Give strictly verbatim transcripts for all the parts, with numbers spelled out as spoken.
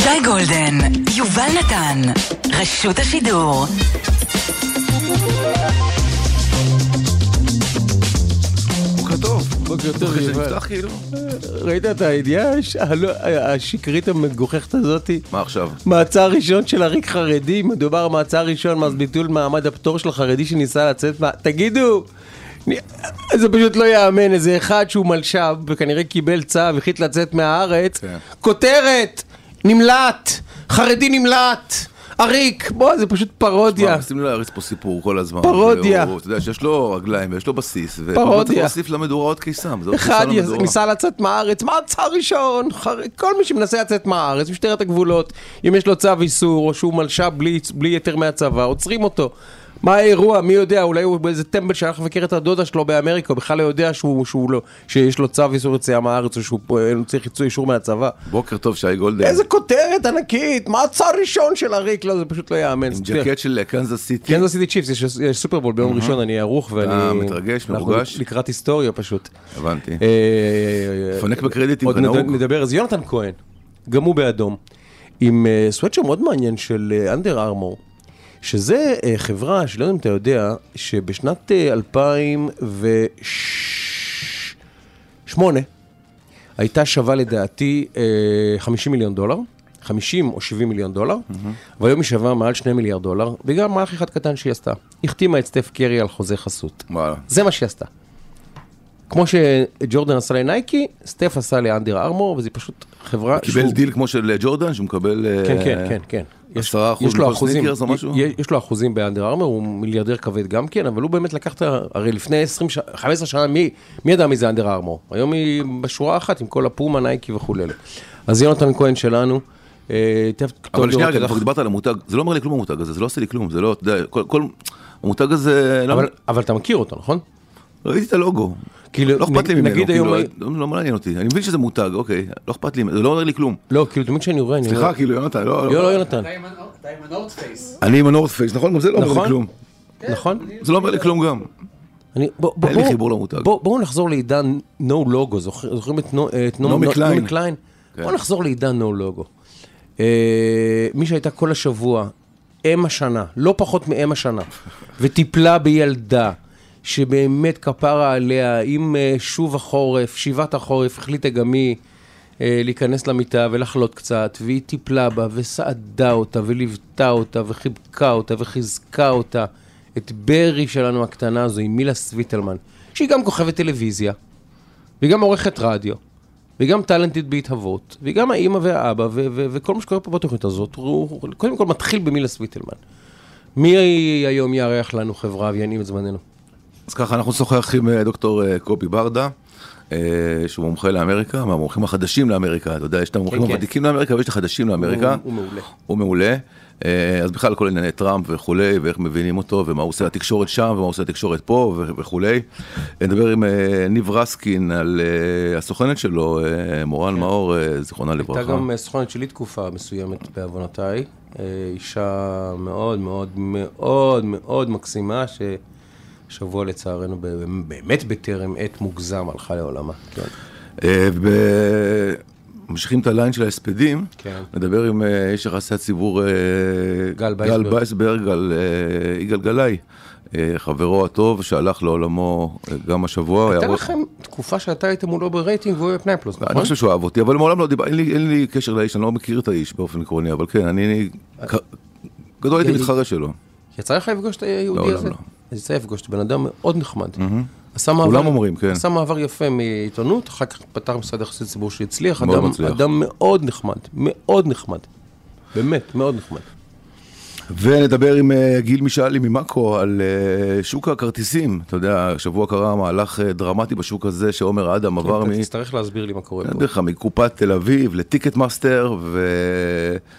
שי גולדן, יובל נתן, רשות השידור. בוקר טוב. בוקר טוב, יובל. כאילו? ראית את הידיעה השקרית המגוחכת הזאת? מה עכשיו? מעצר ראשון של עריק חרדי, מדובר מעצר ראשון, מאז ביטול מעמד הפטור של החרדי שניסה לצאת, תגידו, זה פשוט לא יאמן, איזה אחד שהוא מלשב וכנראה קיבל צו, החליט לצאת מהארץ, כותרת, נמלט, חרדי נמלט, עריק, בוא, זה פשוט פרודיה. מה, שים לי להריץ פה סיפור כל הזמן. פרודיה. אתה יודע שיש לו רגליים ויש לו בסיס, פרודיה. וצריך להוסיף למדורה עוד קיסם. אחד ניסה לצאת מהארץ, מעצר ראשון, כל מי שמנסה לצאת מהארץ, משטרת הגבולות, אם יש לו צו איסור או שהוא מלשב בלי יתר מהצבא, עוצרים אותו. מה האירוע? מי יודע? אולי הוא באיזה טמבל שהלך לבקר את הדודה שלו באמריקה, הוא בכלל לא יודע שהוא, שהוא לא, שיש לו צו איסור יציאה מהארץ או שהוא צריך אישור מהצבא. בוקר טוב, שי גולדן. איזה כותרת ענקית, מעצר ראשון של עריק, לא, זה פשוט לא יאמן. עם ג'קט של קנזס סיטי. קנזס סיטי צ'יפס, יש, יש סופרבול ביום ראשון, אני ארוך ואני... אה, מתרגש, מרוגש. לקראת היסטוריה פשוט. הבנתי. פנק בקרדיטים כנהוג. עוד נדבר, אז יונתן כהן, גם הוא באדום, עם סוואטשר מאוד מעניין של אנדר ארמור, שזה חברה, שלא יודע אם אתה יודע, שבשנת אלפיים ושמונה הייתה שווה לדעתי חמישים מיליון דולר, חמישים או שבעים מיליון דולר, והיום היא שווה מעל שני מיליארד דולר, וגם מהלך אחד קטן שהיא עשתה. החתימה את סטף קרי על חוזה חסות. זה מה שהיא עשתה. כמו שג'ורדן עשה לנייקי, סטף עשה לאנדר ארמור, וזה פשוט חברה... הוא קיבל דיל כמו של ג'ורדן, שהוא מקבל... כן, כן, כן, כן. עשרה אחוז מכל סניקרס או משהו? יש לו אחוזים באנדר ארמור, הוא מיליארדר כבד גם כן, אבל הוא באמת לקח את... הרי לפני עשרים, חמש עשרה שנה, מי ידע מי זה אנדר ארמור? היום היא בשורה אחת עם כל הפומה, נייקי וכו'. אז יונתן כהן שלנו... אבל שנייה רגע, דיברת על המותג, זה לא אומר לי כלום המותג הזה, זה לא עושה לי כלום, זה לא, אתה יודע, כל המותג הזה... אבל אתה מכיר אותו, נכון? ראיתי את הלוגו. לא אכפת לי ממנו, לא מעניין אותי, אני מבין שזה מותג, אוקיי, לא אכפת לי, זה לא אומר לי כלום. לא, כאילו תמיד שאני רואה, סליחה, כאילו יונתן, לא, לא, יונתן. אתה עם הנורט פייס. אני עם הנורט פייס, נכון? גם זה לא אומר לי כלום. נכון? זה לא אומר לי כלום גם. אין לי חיבור למותג. בואו נחזור לעידן נו לוגו, זוכרים את נעמי קליין? בואו נחזור לעידן נו לוגו. מי שהייתה כל השבוע, אם השנה, לא פחות מאם השנה, וטיפלה בילדה, שבאמת כפרה עליה, עם שוב החורף, שיבת החורף, החליטה גם היא להיכנס למיטה ולחלות קצת, והיא טיפלה בה וסעדה אותה וליוותה אותה וחיבקה אותה וחיזקה אותה, את ברי שלנו הקטנה הזו, עם מילה סוויטלמן, שהיא גם כוכבת טלוויזיה, והיא גם עורכת רדיו, והיא גם טלנטית בהתהוות, והיא גם האמא והאבא, וכל מה שקורה פה בתוכנית הזאת, הוא קודם כל מתחיל במילה סוויטלמן. מי היום יארח לנו חברה ויענים את זמננו? אז ככה, אנחנו נשוחח עם דוקטור קובי ברדה, שהוא מומחה לאמריקה, מהמומחים החדשים לאמריקה, אתה יודע, יש את המומחים הוותיקים לאמריקה, ויש את החדשים לאמריקה. הוא מעולה. הוא מעולה. אז בכלל כל ענייני טראמפ וכולי, ואיך מבינים אותו, ומה הוא עושה לתקשורת שם, ומה הוא עושה לתקשורת פה וכולי. נדבר עם ניב רסקין על הסוכנת שלו, מורן מאור, זיכרונה לברכה. הייתה גם סוכנת שלי תקופה מסוימת בעוונותיי, אישה מאוד מאוד מאוד מאוד מקסימה, ששבוע לצערנו באמת בטרם עת מוגזם הלכה לעולמה. ממשיכים את הליין של ההספדים, נדבר עם איש יחסי הציבור גל בייסברג על יגאל גלאי, חברו הטוב שהלך לעולמו גם השבוע. הייתה לכם תקופה שאתה היית מולו ברייטינג והוא בפני פלוס, נכון? אני חושב שהוא אהב אותי, אבל מעולם לא דיבר, אין לי קשר לאיש, אני לא מכיר את האיש באופן עקרוני, אבל כן, אני גדול הייתי מתחרה שלו. יצא לך לפגוש את היהודי הזה? יצא לפגוש את בן אדם מאוד נחמד. כולם אומרים, כן. עשה מעבר יפה מעיתונות, אחר כך פתח משרד יחסי ציבור שהצליח, אדם מאוד נחמד, מאוד נחמד, באמת, מאוד נחמד. ונדבר עם גיל משאלי ממאקו על שוק הכרטיסים, אתה יודע, שבוע קרה מהלך דרמטי בשוק הזה, שעומר אדם עבר מ... תצטרך להסביר לי מה קורה פה. דרך מקופת תל אביב לטיקט מאסטר,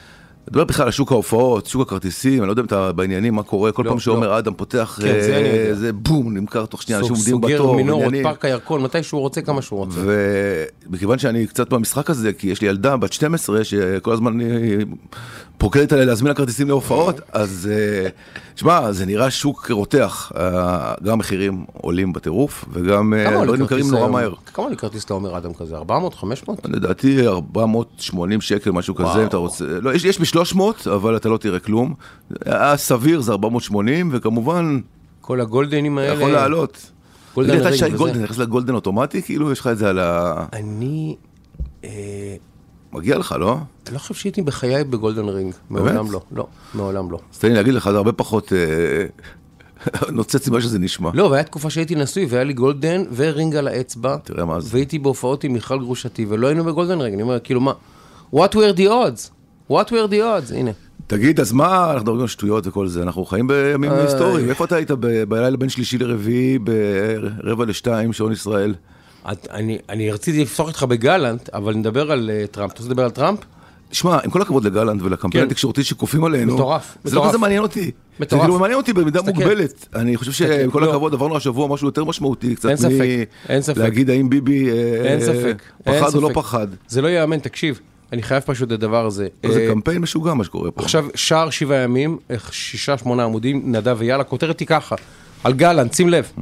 מדבר בכלל על שוק ההופעות, שוק הכרטיסים, אני לא יודע אם אתה בעניינים, מה קורה, כל פעם שאומר אדם פותח, זה בום, נמכר תוך שנייה, אנשים עומדים בתור. סוגר מנורות, פארק הירקון, מתי שהוא רוצה, כמה שהוא רוצה. ומכיוון שאני קצת במשחק הזה, כי יש לי ילדה בת שתים עשרה, שכל הזמן פוקדת עליה להזמין הכרטיסים להופעות, אז תשמע, זה נראה שוק רותח, גם המחירים עולים בטירוף, וגם לא נמכרים נורא מהר. כמה לי כרטיס לאומר אדם כזה? ארבע מאות, חמש מאות? לדעתי ארבע מאות ושמונים שקל, משהו כזה, אם אתה רוצה. לא, יש, יש ב-שלוש מאות, אבל אתה לא תראה כלום. הסביר זה ארבע מאות ושמונים, וכמובן... כל הגולדנים האלה... יכול לעלות. גולדן רגע, אתה שי גולדן, נכנס לגולדן אוטומטי, כאילו, יש לך את זה על ה... אני... מגיע לך, לא? אני לא חושב שהייתי בחיי בגולדן רינג. מעולם לא. לא, מעולם לא. אז תן לי להגיד לך, זה הרבה פחות... נוצץ מה שזה נשמע. לא, והיה תקופה שהייתי נשוי, והיה לי גולדן ורינג על האצבע. תראה מה זה. והייתי בהופעות עם מיכל גרושתי, ולא היינו בגולדן רינג. אני אומר, כאילו, מה? What were the odds? What were the odds? הנה. תגיד, אז מה, אנחנו מדברים על שטויות וכל זה, אנחנו חיים בימים היסטוריים. איפה אתה היית בלילה בין שלישי לרביעי, ברבע לשתיים, שעון ישראל? אני רציתי לפתוח איתך בגלנט, אבל נדבר על טראמפ. אתה רוצה לדבר על טראמפ? תשמע, עם כל הכבוד לגלנט ולקמפיין התקשורתי שכופים עלינו, מטורף, זה לא כזה מעניין אותי. זה כאילו מעניין אותי במידה מוגבלת. אני חושב שעם כל הכבוד עברנו השבוע משהו יותר משמעותי, קצת להגיד האם ביבי פחד או לא פחד. זה לא יאמן, תקשיב. אני חייב פשוט את הדבר הזה. זה קמפיין משוגע מה שקורה פה. עכשיו, שער שבעה ימים, שישה, שמונה עמודים, נדב ויאללה, כותרת היא ככה, על גלנט, שים לב.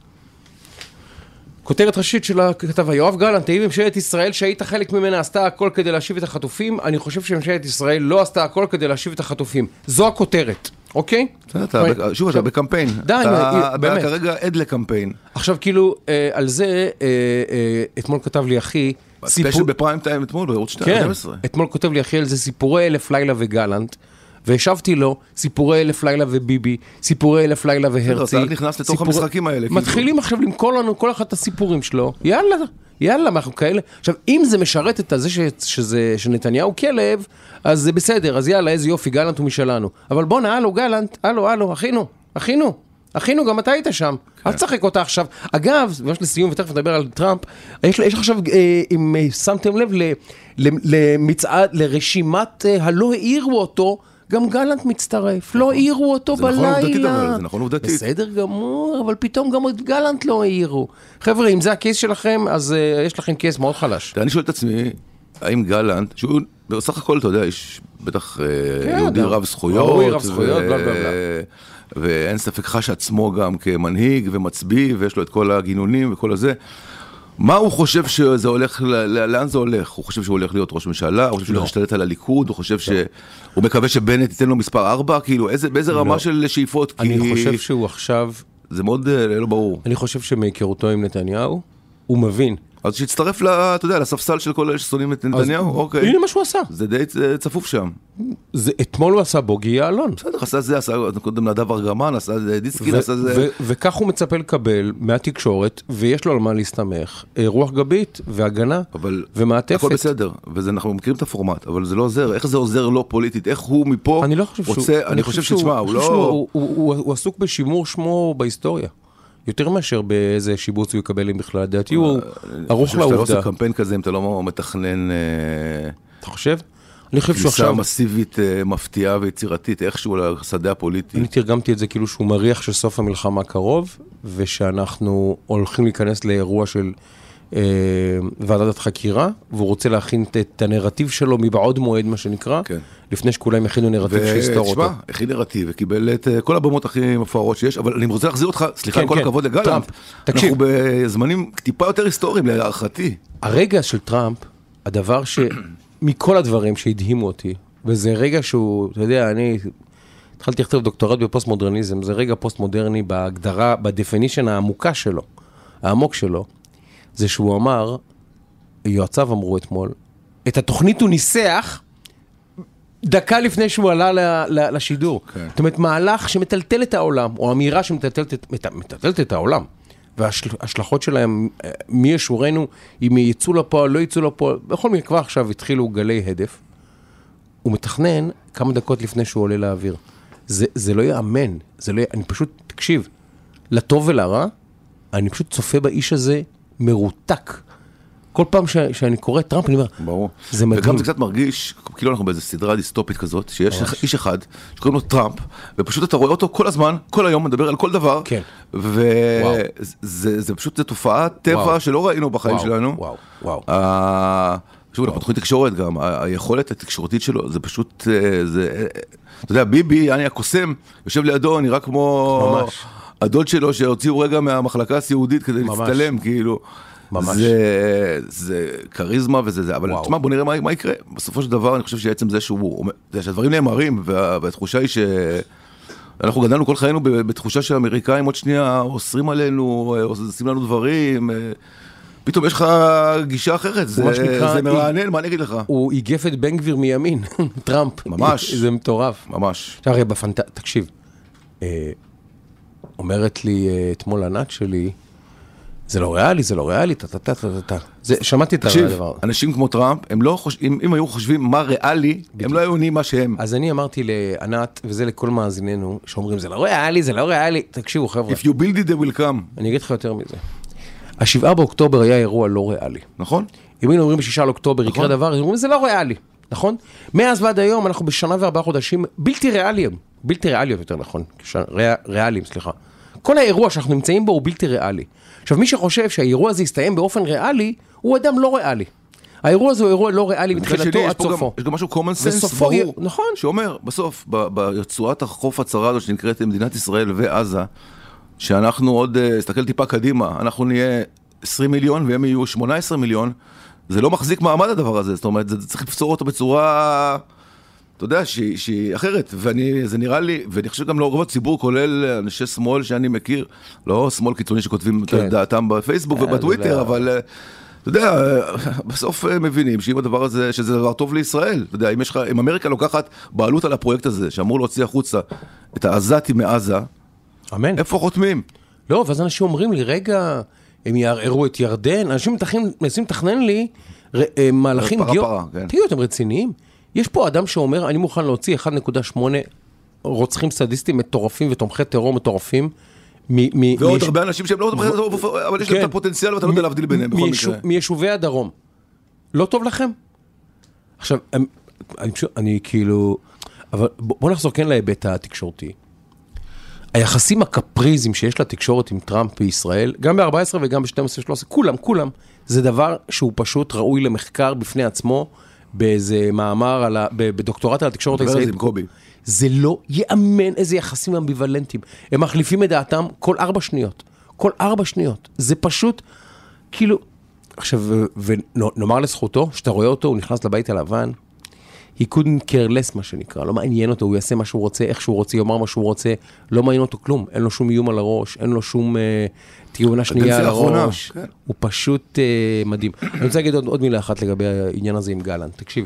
כותרת ראשית של הכתב, יואב גלנט, האם ממשלת ישראל שהיית חלק ממנה עשתה הכל כדי להשיב את החטופים? אני חושב שממשלת ישראל לא עשתה הכל כדי להשיב את החטופים. זו הכותרת, אוקיי? שוב, אתה בקמפיין. אתה כרגע עד לקמפיין. עכשיו, כאילו, על זה, אתמול כתב לי אחי, ספיישל בפריים טיים אתמול, בערוץ שתים עשרה. אתמול כותב לי אחי על זה סיפורי אלף לילה וגלנט, והשבתי לו, סיפורי אלף לילה וביבי, סיפורי אלף לילה והרצי. אתה נכנס לתוך המשחקים האלה. מתחילים עכשיו למכור לנו כל אחד את הסיפורים שלו. יאללה, יאללה, אנחנו כאלה. עכשיו, אם זה משרת את זה שנתניהו כלב, אז זה בסדר, אז יאללה, איזה יופי, גלנט הוא משלנו. אבל בוא נע, הלו, גלנט, הלו, הלו, אחינו, אחינו. אחינו, גם אתה היית שם. אל תשחק אותה עכשיו. אגב, ממש לסיום, ותכף נדבר על טראמפ, יש לך עכשיו, אם שמתם לב, למצעד, לרשימת הלא העירו אותו, גם גלנט מצטרף, לא העירו אותו בלילה. זה נכון עובדתית. בסדר גמור, אבל פתאום גם את גלנט לא העירו. חבר'ה, אם זה הקייס שלכם, אז יש לכם קייס מאוד חלש. אני שואל את עצמי, האם גלנט, שהוא בסך הכל, אתה יודע, יש בטח יהודי רב זכויות, ואין ספק חש עצמו גם כמנהיג ומצביא, ויש לו את כל הגינונים וכל הזה. מה הוא חושב שזה הולך, לאן זה הולך? הוא חושב שהוא הולך להיות ראש ממשלה? הוא חושב שהוא הולך להשתלט על הליכוד? הוא חושב שהוא מקווה שבנט ייתן לו מספר ארבע? כאילו, באיזה רמה של שאיפות? אני חושב שהוא עכשיו... זה מאוד לא ברור. אני חושב שמהיכרותו עם נתניהו, הוא מבין. אז שיצטרף, אתה יודע, לספסל של כל אלה ששונאים את נתניהו, אוקיי. הנה מה שהוא עשה. זה די צפוף שם. אתמול הוא עשה בוגי יעלון. בסדר, עשה זה, עשה קודם נדב ארגמן, עשה דיסקין, עשה זה. וכך הוא מצפה לקבל מהתקשורת, ויש לו על מה להסתמך, רוח גבית והגנה ומעטפת. הכל בסדר, ואנחנו מכירים את הפורמט, אבל זה לא עוזר. איך זה עוזר לא פוליטית? איך הוא מפה רוצה, אני חושב שתשמע, הוא לא... הוא עסוק בשימור שמו בהיסטוריה. יותר מאשר באיזה שיבוץ הוא יקבל אם בכלל, דעתי הוא ערוך לעובדה. אני חושב שאתה לא עושה קמפיין כזה אם אתה לא מתכנן... אתה חושב? אני חושב שהוא עכשיו... כניסה מסיבית, מפתיעה ויצירתית, איכשהו לשדה הפוליטי. אני תרגמתי את זה כאילו שהוא מריח שסוף המלחמה קרוב, ושאנחנו הולכים להיכנס לאירוע של ועדת חקירה, והוא רוצה להכין את הנרטיב שלו מבעוד מועד, מה שנקרא, לפני שכולם יכינו נרטיב שיסתור אותו. ותשמע, הכין נרטיב, וקיבל את כל הבמות הכי מפוארות שיש, אבל אני רוצה להחזיר אותך, סליחה, כל הכבוד לגלנט, אנחנו בזמנים טיפה יותר היסטוריים, להערכתי. הרגע של טראמפ, הדבר שמכל הדברים שהדהימו אותי, וזה רגע שהוא, אתה יודע, אני התחלתי לכתוב דוקטורט בפוסט-מודרניזם, זה רגע פוסט-מודרני בהגדרה, בדפינישן העמוקה שלו, העמוק שלו, זה שהוא אמר, יועציו אמרו אתמול, את התוכנית הוא ניסח דקה לפני שהוא עלה לשידור. Okay. זאת אומרת, מהלך שמטלטל את העולם, או אמירה שמטלטלת את העולם, וההשלכות שלהם, מי ישורנו, אם יצאו לפועל, לא יצאו לפועל, בכל מקרה כבר עכשיו התחילו גלי הדף, הוא מתכנן כמה דקות לפני שהוא עולה לאוויר. זה, זה לא יאמן, זה לא, אני פשוט, תקשיב, לטוב ולרע, אני פשוט צופה באיש הזה מרותק. כל פעם ש, שאני קורא טראמפ, אני אומר, ברור. זה מדהים. וגם זה קצת מרגיש, כאילו אנחנו באיזו סדרה דיסטופית כזאת, שיש ממש. איש אחד, שקוראים לו טראמפ, ופשוט אתה רואה אותו כל הזמן, כל היום, מדבר על כל דבר, כן. וזה זה פשוט, זה תופעת טבע וואו. שלא ראינו בחיים וואו. שלנו. וואו, וואו. ה... שוב, אנחנו פתחים תקשורת גם, היכולת התקשורתית שלו, זה פשוט, זה, אתה יודע, ביבי, יעני הקוסם, יושב לידו, נראה כמו ממש. הדוד שלו, שהוציאו רגע מהמחלקה הסיעודית כדי ממש. להצטלם, כאילו. ממש. זה, זה קריזמה וזה זה, אבל תשמע, בוא נראה מה, מה יקרה. בסופו של דבר, אני חושב שעצם זה שהוא, שהדברים נאמרים, וה, והתחושה היא שאנחנו גדלנו כל חיינו בתחושה שהאמריקאים עוד שנייה אוסרים עלינו, עושים לנו דברים, פתאום יש לך גישה אחרת, זה, זה מרענן, מה אני אגיד לך? הוא איגף את בן גביר מימין, טראמפ. ממש. זה מטורף. ממש. עכשיו, הרי בפנט... תקשיב, אומרת לי אתמול ענת שלי, זה לא ריאלי, זה לא ריאלי, טה-טה-טה-טה-טה. שמעתי את הדבר. תקשיב, אנשים כמו טראמפ, הם לא חושבים, אם היו חושבים מה ריאלי, הם לא היו עונים מה שהם. אז אני אמרתי לענת, וזה לכל מאזיננו, שאומרים, זה לא ריאלי, זה לא ריאלי. תקשיבו, חבר'ה. If you build it, they will come. אני אגיד לך יותר מזה. השבעה באוקטובר היה אירוע לא ריאלי. נכון. אם היינו אומרים בשישה לאוקטובר יקרה דבר, אומרים, זה לא ריאלי. נכון? מאז ועד היום אנחנו בשנה וארבעה חודשים בלתי ריאליים. בלתי ריאליות יותר נכון. ריאליים, סליחה. כל האירוע שאנחנו נמצאים בו הוא בלתי ריאלי. עכשיו, מי שחושב שהאירוע הזה יסתיים באופן ריאלי, הוא אדם לא ריאלי. האירוע הזה הוא אירוע לא ריאלי מתחילתו עד סופו. יש גם משהו common sense ברור, נכון. שאומר, בסוף, ברצועת החוף הצרה הזו שנקראת מדינת ישראל ועזה, שאנחנו עוד, הסתכל טיפה קדימה, אנחנו נהיה עשרים מיליון והם יהיו שמונה עשרה מיליון, זה לא מחזיק מעמד הדבר הזה, זאת אומרת, זה צריך לפצור אותו בצורה, אתה יודע, שהיא, שהיא אחרת, ואני, זה נראה לי, ואני חושב גם לרוב הציבור, כולל אנשי שמאל שאני מכיר, לא שמאל קיצוני שכותבים כן. את דעתם בפייסבוק ובטוויטר, לא... אבל אתה יודע, בסוף מבינים שאם הדבר הזה, שזה דבר טוב לישראל, אתה יודע, אם יש לך, אם אמריקה לוקחת בעלות על הפרויקט הזה, שאמור להוציא החוצה את העזתי מעזה, אמן. איפה חותמים? לא, ואז אנשים אומרים לי, רגע, הם יערערו את ירדן, אנשים מנסים לתכנן לי מהלכים גיאו... תהיו, אתם רציניים? יש פה אדם שאומר, אני מוכן להוציא אחד נקודה שמונה רוצחים סדיסטים מטורפים ותומכי טרור מטורפים. ועוד הרבה אנשים שהם לא תומכי טרור, אבל יש להם את הפוטנציאל ואתה לא יודע להבדיל ביניהם בכל מקרה. מיישובי הדרום. לא טוב לכם? עכשיו, אני כאילו... אבל בוא נחזור כן להיבט התקשורתי. היחסים הקפריזים שיש לתקשורת עם טראמפ בישראל, גם ב-ארבע עשרה וגם ב-שתים עשרה שלוש עשרה, כולם, כולם, זה דבר שהוא פשוט ראוי למחקר בפני עצמו, באיזה מאמר, על ה... בדוקטורט על התקשורת הישראלית. זה לא יאמן איזה יחסים אמביוולנטיים. הם מחליפים את דעתם כל ארבע שניות. כל ארבע שניות. זה פשוט, כאילו... עכשיו, ונאמר לזכותו, שאתה רואה אותו, הוא נכנס לבית הלבן, he couldn't care less, מה שנקרא, לא מעניין אותו, הוא יעשה מה שהוא רוצה, איך שהוא רוצה, יאמר מה שהוא רוצה, לא מעניין אותו כלום, אין לו שום איום על הראש, אין לו שום uh, תיאונה שנייה על הראש, כן. הוא פשוט uh, מדהים. אני רוצה להגיד עוד, עוד מילה אחת לגבי העניין הזה עם גלנט, תקשיב.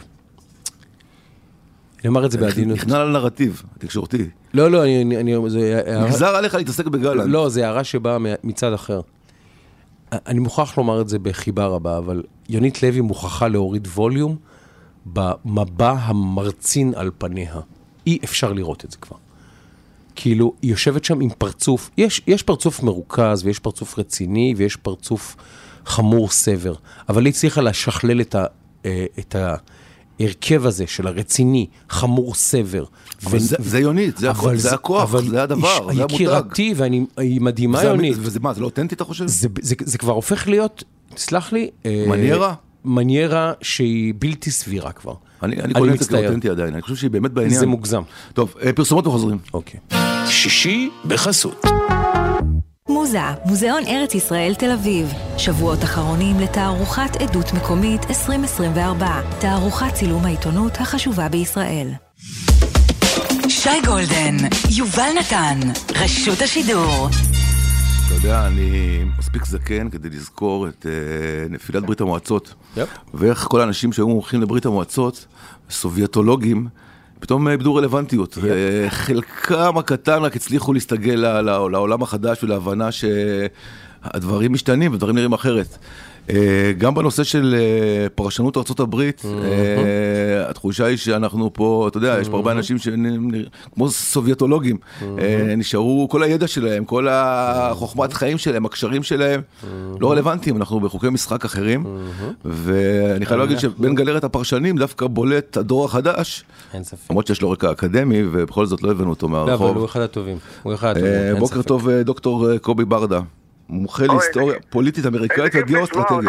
אני אומר את זה בעדינות. נכנע על נרטיב, התקשורתי. לא, לא, אני... אני זה, נגזר עליך להתעסק בגלנט. לא, זה הערה שבאה מצד אחר. אני מוכרח לומר את זה בחיבה רבה, אבל יונית לוי מוכרחה להוריד ווליום, במבע המרצין על פניה. אי אפשר לראות את זה כבר. כאילו, היא יושבת שם עם פרצוף, יש, יש פרצוף מרוכז, ויש פרצוף רציני, ויש פרצוף חמור סבר, אבל היא צריכה לשכלל את, ה, את ההרכב הזה של הרציני, חמור סבר. אבל ו... זה, זה יונית, זה, אבל זה, זה הכוח, אבל זה הדבר, זה המותג. היא קירתי, והיא מדהימה וזה, יונית. וזה מה, זה לא אותנטי, אתה חושב? זה, זה, זה כבר הופך להיות, תסלח לי, מניירה? מניירה שהיא בלתי סבירה כבר. אני, אני קונה את זה כאותנטי עדיין, אני חושב שהיא באמת בעניין. זה מוגזם. טוב, פרסומות וחוזרים. אוקיי. שישי בחסות. מוזה, מוזיאון ארץ ישראל תל אביב. שבועות אחרונים לתערוכת עדות מקומית עשרים עשרים וארבע. תערוכת צילום העיתונות החשובה בישראל. שי גולדן, יובל נתן, רשות השידור. אתה יודע, אני מספיק זקן כדי לזכור את uh, נפילת ברית המועצות, yep. ואיך כל האנשים שהיו מומחים לברית המועצות, סובייטולוגים, פתאום איבדו רלוונטיות. Yep. חלקם הקטן רק הצליחו להסתגל לעולם החדש ולהבנה שהדברים משתנים ודברים נראים אחרת. גם בנושא של פרשנות ארצות הברית, התחושה היא שאנחנו פה, אתה יודע, יש פה הרבה אנשים כמו סובייטולוגים, נשארו כל הידע שלהם, כל החוכמת חיים שלהם, הקשרים שלהם, לא רלוונטיים, אנחנו בחוקי משחק אחרים, ואני חייב להגיד שבין גלרת הפרשנים דווקא בולט הדור החדש, למרות שיש לו רקע אקדמי, ובכל זאת לא הבאנו אותו מהרחוב. לא, אבל הוא אחד הטובים. בוקר טוב, דוקטור קובי ברדה. מומחה להיסטוריה פוליטית אמריקאית וגיאו-אסטרטגיה.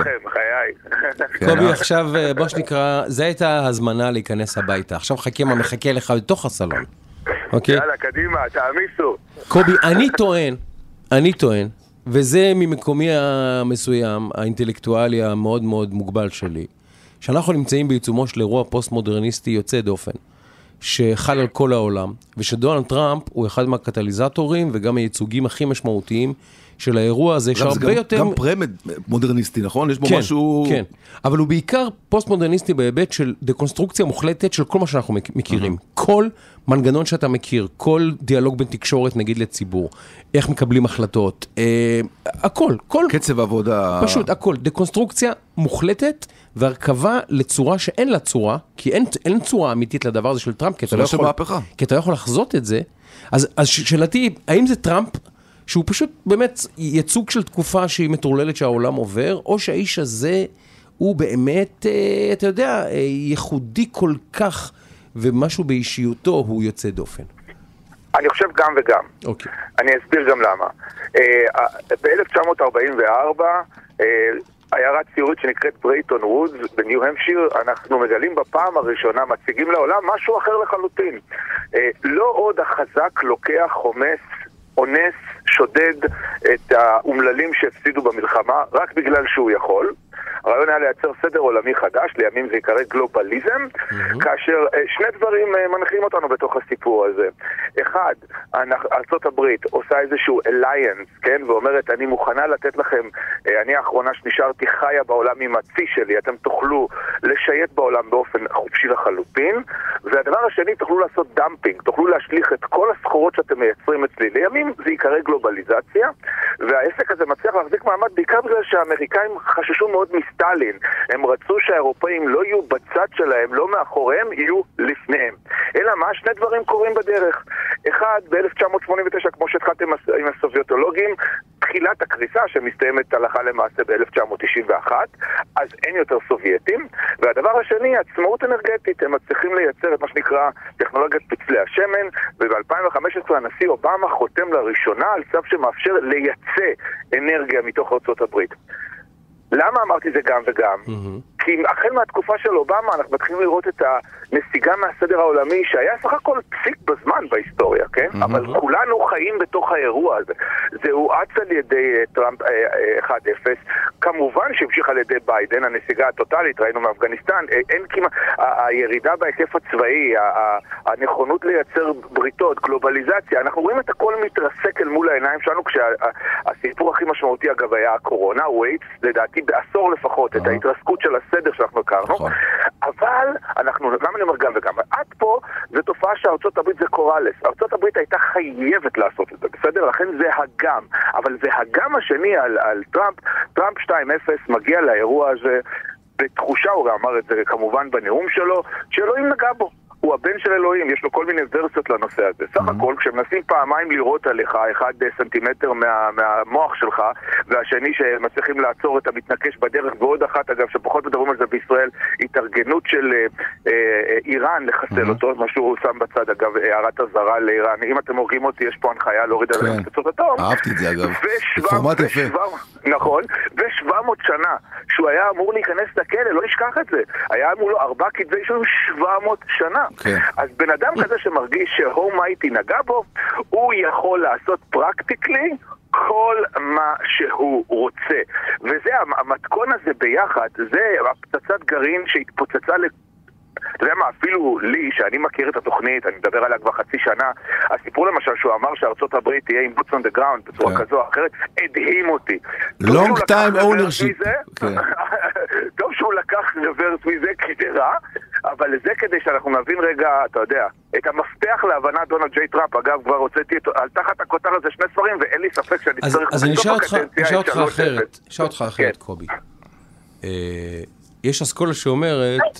קובי, עכשיו בוא שנקרא, זה הייתה הזמנה להיכנס הביתה. עכשיו חכה מה מחכה לך בתוך הסלון. יאללה, קדימה, תעמיסו. קובי, אני טוען, אני טוען, וזה ממקומי המסוים, האינטלקטואלי המאוד מאוד מוגבל שלי, שאנחנו נמצאים בעיצומו של אירוע פוסט-מודרניסטי יוצא דופן, שחל על כל העולם, ושדונלד טראמפ הוא אחד מהקטליזטורים וגם הייצוגים הכי משמעותיים של האירוע הזה, שהרבה יותר... גם פרה-מודרניסטי, נכון? יש בו משהו... כן, אבל הוא בעיקר פוסט-מודרניסטי בהיבט של דקונסטרוקציה מוחלטת של כל מה שאנחנו מכירים. כל מנגנון שאתה מכיר, כל דיאלוג בין תקשורת, נגיד לציבור, איך מקבלים החלטות, הכל, כל... קצב עבודה... פשוט, הכל. דקונסטרוקציה מוחלטת והרכבה לצורה שאין לה צורה, כי אין, אין צורה אמיתית לדבר הזה של טראמפ, כי אתה לא יכול, כי אתה לא יכול לחזות את זה. אז, אז שאלתי, האם זה טראמפ שהוא פשוט באמת ייצוג של תקופה שהיא מטורללת שהעולם עובר, או שהאיש הזה הוא באמת, אתה יודע, ייחודי כל כך, ומשהו באישיותו הוא יוצא דופן? אני חושב גם וגם. אוקיי. אני אסביר גם למה. ב-אלף תשע מאות ארבעים וארבע, עיירת ציורית שנקראת ברייטון וודס בניו-המפשיר, אנחנו מגלים בפעם הראשונה, מציגים לעולם משהו אחר לחלוטין. לא עוד החזק לוקח, חומס, אונס, שודד את האומללים שהפסידו במלחמה רק בגלל שהוא יכול. הרעיון היה לייצר סדר עולמי חדש, לימים זה יקרא גלובליזם, mm-hmm. כאשר שני דברים מנחים אותנו בתוך הסיפור הזה. אחד, ארצות הברית עושה איזשהו אלייאנס, כן, ואומרת, אני מוכנה לתת לכם, אני האחרונה שנשארתי חיה בעולם עם הצי שלי, אתם תוכלו לשייט בעולם באופן חופשי לחלוטין, והדבר השני, תוכלו לעשות דמפינג, תוכלו להשליך את כל הסחורות שאתם מייצרים אצלי. לימים זה יקרא גלובליזציה, והעסק הזה מצליח להחזיק מעמד בעיקר בגלל שהאמריקאים חששו מאוד מסטלין. הם רצו שהאירופאים לא יהיו בצד שלהם, לא מאחוריהם, יהיו לפניהם. אלא מה? שני דברים קורים בדרך. אחד, ב-אלף תשע מאות שמונים ותשע, כמו שהתחלתם עם הסובייטולוגים, תחילת הקריסה שמסתיימת הלכה למעשה ב-אלף תשע מאות תשעים ואחת, אז אין יותר סובייטים. והדבר השני, עצמאות אנרגטית. הם מצליחים לייצר את מה שנקרא טכנולוגיית פצלי השמן, וב-אלפיים וחמש עשרה הנשיא אובמה חותם לראשונה על צו שמאפשר לייצא אנרגיה מתוך ארצות הברית. למה אמרתי זה גם וגם? Mm-hmm. כי החל מהתקופה של אובמה אנחנו מתחילים לראות את הנסיגה מהסדר העולמי שהיה סך הכל פסיק בזמן בהיסטוריה, כן? Mm-hmm. אבל כולנו חיים בתוך האירוע הזה. זה הואץ על ידי טראמפ אחד אפס, כמובן שהמשיך על ידי ביידן, הנסיגה הטוטלית, ראינו מאפגניסטן, אין כמעט, הירידה בהיקף הצבאי, הנכונות לייצר בריתות, גלובליזציה, אנחנו רואים את הכל מתרסק אל מול העיניים שלנו, כשהסיפור הכי משמעותי אגב היה הקורונה, הוא האיץ לדעתי בעשור לפחות, את ההתרסקות של הסדר שאנחנו הכרנו, אבל אנחנו, למה אני אומר גם וגם? עד פה זה תופעה שארצות הברית זה קורלס, ארצות הברית הייתה חייבת לעשות את זה, בסדר? לכן זה הגם, אבל זה הגם השני על, על טראמפ, טראמפ שתיים אפס מגיע לאירוע הזה בתחושה, הוא אמר את זה כמובן בנאום שלו, שאלוהים נגע בו. הוא הבן של אלוהים, יש לו כל מיני ורסיות לנושא הזה. סך הכל, כשמנסים פעמיים לראות עליך, אחד סנטימטר מה, מהמוח שלך, והשני שמצליחים לעצור את המתנקש בדרך, ועוד אחת, אגב, שפחות מדברים על זה בישראל, התארגנות של אה, אה, איראן לחסל אותו, מה שהוא שם בצד, אגב, הערת הזרה לאיראן. אם אתם הורגים אותי, יש פה הנחיה להוריד עליהם פצצות אטום. אהבתי את זה, אגב. פורמט יפה. נכון, ו-שבע מאות שנה, שהוא היה אמור להיכנס לכלא, לא נשכח את זה. היה אמור לו ארבע כתבי אישום שבע מאות שנה. Okay. אז בן אדם כזה שמרגיש שהומייטי נגע בו, הוא יכול לעשות פרקטיקלי כל מה שהוא רוצה. וזה, המתכון הזה ביחד, זה הפצצת גרעין שהתפוצצה ל... אתה יודע מה, אפילו לי, שאני מכיר את התוכנית, אני מדבר עליה כבר חצי שנה, הסיפור למשל שהוא אמר שארצות הברית תהיה עם boots on the ground בצורה yeah. כזו או אחרת, הדהים אותי. long time ownership. טוב שהוא לקח רוורס מזה כדרה, אבל זה כדי שאנחנו נבין רגע, אתה יודע, את המפתח להבנה דונלד ג'יי טראמפ, אגב כבר הוצאתי על תחת הכותר הזה שני ספרים, ואין לי ספק שאני צריך... אז אני אשאל אותך אחרת, אשאל אותך אחרת, קובי. יש אסכולה שאומרת,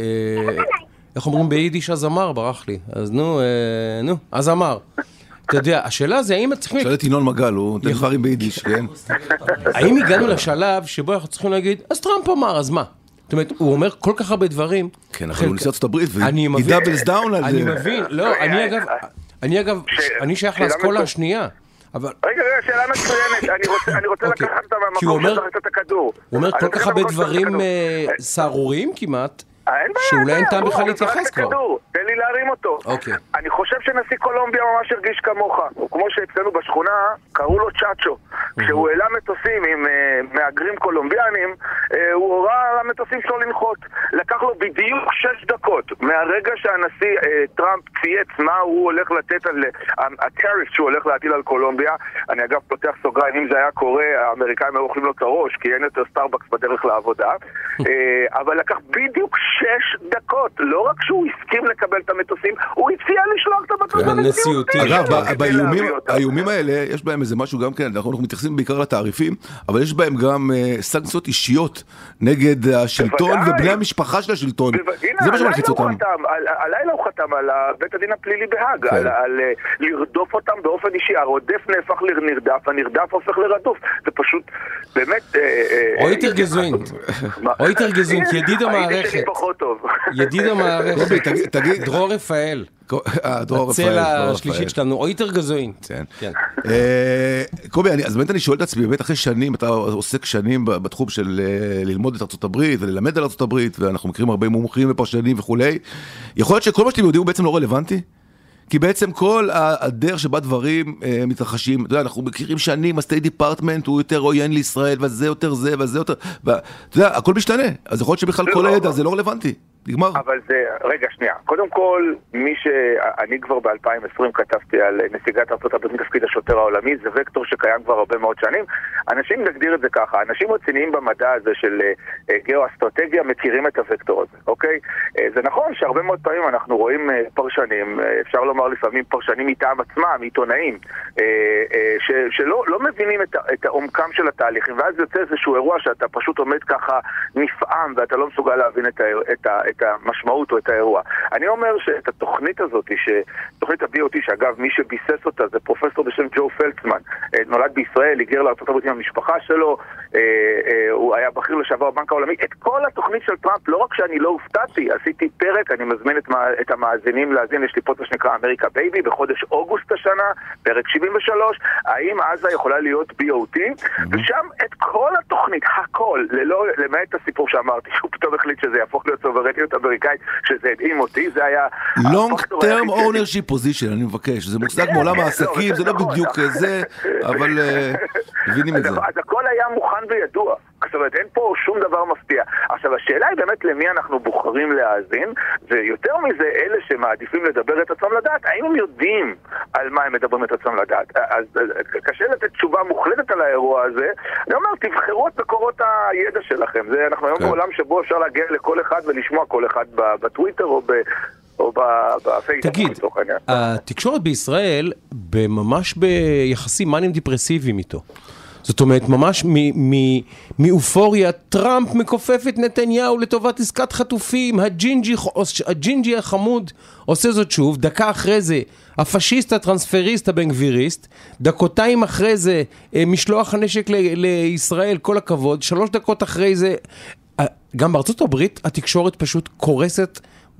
איך אומרים ביידיש אז אמר, ברח לי. אז נו, נו, אז אמר. אתה יודע, השאלה זה, האם צריכים... שאלת ינון מגל, הוא נותן דברים ביידיש, כן? האם הגענו לשלב שבו אנחנו צריכים להגיד, אז טראמפ אמר, אז מה? זאת אומרת, הוא אומר כל כך הרבה דברים. כן, אבל הוא נשיא ארצות הברית, והיא דאבלס דאון על זה. אני מבין, לא, אני אגב, אני אגב, אני שייך לאסכולה השנייה. רגע, רגע, שאלה מצוינת, אני רוצה לקחת אותה מהמקום שאתה את הכדור. הוא אומר כל כך הרבה דברים סערוריים כמעט, שאולי אין טעם בכלל להתייחס כבר. תן לי להרים אותו. אני חושב שנשיא קולומביה ממש הרגיש כמוך. כמו שאצלנו בשכונה, קראו לו צ'אצ'ו. כשהוא העלה מטוסים עם מאגרים קולומביאנים, הוא הורה למטוסים שלו לנחות. לקח לו בדיוק שש דקות מהרגע שהנשיא טראמפ צייץ מה הוא הולך לתת על הטריף שהוא הולך להטיל על קולומביה. אני אגב פותח סוגריים, אם זה היה קורה, האמריקאים היו אוכלים לו את הראש, כי אין יותר סטארבקס בדרך לעבודה. אבל לקח בדיוק שש דקות. לא רק שהוא הסכים לקבל את המטוסים, הוא הציע לשלוח את המטוסים לנשיאותי. אגב, באיומים האלה, יש בהם איזה משהו גם כן, אנחנו מתייחסים בעיקר לתעריפים, אבל יש בהם גם סנקציות אישיות נגד השלטון ובני המשפחה של השלטון. זה מה שמלחיץ אותם. הלילה הוא חתם על בית הדין הפלילי בהאג, על לרדוף אותם באופן אישי. הרודף נהפך לנרדף, הנרדף הופך לרדוף. זה פשוט, באמת... אוי תרגזוינט. אוי תרגזוינט, ידיד המערכת. ידיד המערכת. דרור רפאל. הצל השלישית שלנו, או יותר גזוין. קובי, אז באמת אני שואל את עצמי, באמת אחרי שנים, אתה עוסק שנים בתחום של ללמוד את ארצות הברית וללמד על ארצות הברית, ואנחנו מכירים הרבה מומחים ופרשנים וכולי, יכול להיות שכל מה שאתם יודעים הוא בעצם לא רלוונטי? כי בעצם כל הדרך שבה דברים מתרחשים, אתה יודע, אנחנו מכירים שנים, הסטייט דיפרטמנט הוא יותר עוין לישראל, וזה יותר זה, וזה יותר, ואתה יודע, הכל משתנה, אז יכול להיות שבכלל כל הידע זה לא רלוונטי. נגמר. אבל זה, רגע, שנייה. קודם כל, מי ש... אני כבר ב-אלפיים ועשרים כתבתי על נסיגת ארצות הברית מתפקיד השוטר העולמי, זה וקטור שקיים כבר הרבה מאוד שנים. אנשים נגדיר את זה ככה, אנשים רציניים במדע הזה של גיאו-אסטרטגיה מכירים את הוקטור הזה, אוקיי? זה נכון שהרבה מאוד פעמים אנחנו רואים פרשנים, אפשר לומר לפעמים פרשנים מטעם עצמם, עיתונאים, ש... שלא לא מבינים את, את העומקם של התהליכים, ואז יוצא איזשהו אירוע שאתה פשוט עומד ככה נפעם, ואתה לא מסוגל להבין את, ה... את, ה... את המשמעות או את האירוע. אני אומר שאת התוכנית הזאת, תוכנית ה-בי או טי, שאגב מי שביסס אותה זה פרופסור בשם ג'ו פלצמן, נולד בישראל, היגר לארצות הברית עם המשפחה שלו, הוא היה בכיר לשעבר בבנק העולמי. את כל התוכנית של טראמפ, לא רק שאני לא הופתעתי, עשיתי פרק, אני מזמין את, את המאזינים להאזין, יש לי פודקאסט שנקרא אמריקה בייבי, בחודש אוגוסט השנה, פרק שבעים ושלוש, האם עזה יכולה להיות בי או טי, ושם את כל התוכנית, הכל, ללא, למעט הסיפור שאמרתי, שהוא פתאום החליט שזה יהפוך להיות סוברניות אמריקאית, שזה הדהים אותי, זה היה... Long term ownership position, אני מבקש, זה מושג מעולם העסקים, זה לא בדיוק זה, אבל מבינים את זה. אז הכל היה מוכן וידוע, זאת אומרת, אין פה שום דבר מפתיע. עכשיו, השאלה היא באמת למי אנחנו בוחרים להאזין, ויותר מזה, אלה שמעדיפים לדבר את עצמם לדעת, האם הם יודעים על מה הם מדברים את עצמם לדעת? אז קשה לתת תשובה מוחלטת על האירוע הזה. אני אומר, תבחרו את מקורות הידע שלכם. זה, אנחנו היום בעולם שבו אפשר להגיע לכל אחד ולשמוע כל אחד בטוויטר או ב... או בפייסבוק. תגיד, התקשורת בישראל ממש ביחסים מאנים דיפרסיביים איתו. זאת אומרת, ממש מאופוריה, טראמפ מכופף את נתניהו לטובת עסקת חטופים, הג'ינג'י, הג'ינג'י החמוד עושה זאת שוב, דקה אחרי זה, הפשיסט, הטרנספריסט, הבנגביריסט, דקותיים אחרי זה, משלוח הנשק לישראל, כל הכבוד, שלוש דקות אחרי זה, גם בארצות הברית התקשורת פשוט קורסת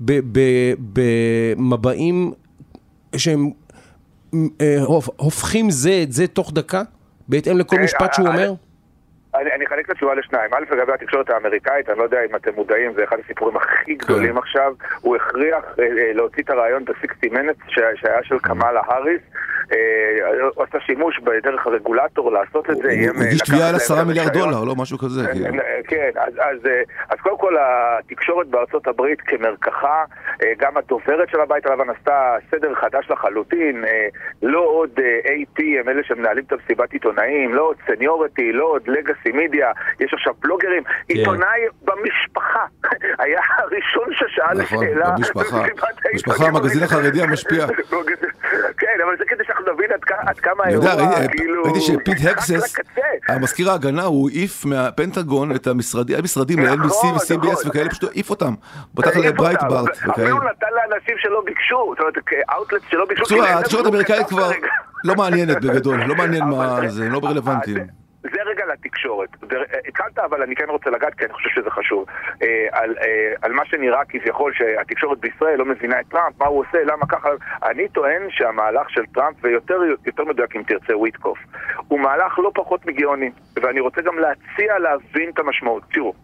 במבעים שהם הופכים זה את זה תוך דקה, בהתאם לכל משפט שהוא אומר? אני אחלק את התשובה לשניים. א', לגבי התקשורת האמריקאית, אני לא יודע אם אתם מודעים, זה אחד הסיפורים הכי גדולים עכשיו, הוא הכריח להוציא את הרעיון ב-שישים Minutes שהיה של קמאלה האריס, הוא עשה שימוש בדרך הרגולטור לעשות את זה. הוא הגיש תביעה על עשרה מיליארד דולר, לא משהו כזה. כן, אז קודם כל התקשורת בארצות הברית כמרקחה, גם הדוברת של הבית הלבן עשתה סדר חדש לחלוטין, לא עוד איי פי, הם אלה שמנהלים את המסיבת עיתונאים, לא עוד סניוריטי, לא עוד לגאסי מידיה, יש עכשיו בלוגרים, עיתונאי במשפחה, היה הראשון ששאל שאלה. נכון, במשפחה, משפחה, המגזין החרדי המשפיע. כן, אבל זה כדי שאנחנו נבין עד כמה האירוע, כאילו... ראיתי שפיט הקסס, המזכיר ההגנה הוא העיף מהפנטגון את המשרדים, המשרדים ל-אן בי סי ו-סי בי אס וכאלה, פשוט העיף אותם. פתח לברייטברט וכאלה. אפילו נתן לאנשים שלא ביקשו, זאת אומרת, אאוטלט שלא ביקשו. התקשורת האמריקאית כבר לא מעניינת בגדול, לא מעניין מה זה, לא רלוונטיים. זה רגע לתקשורת. התחלת, אבל אני כן רוצה לגעת, כי אני חושב שזה חשוב, על, על מה שנראה כביכול שהתקשורת בישראל לא מבינה את טראמפ, מה הוא עושה, למה ככה. אני טוען שהמהלך של טראמפ, ויותר יותר מדויק אם תרצה וויטקוף, הוא מהלך לא פחות מגאוני, ואני רוצה גם להציע להבין את המשמעות. תראו,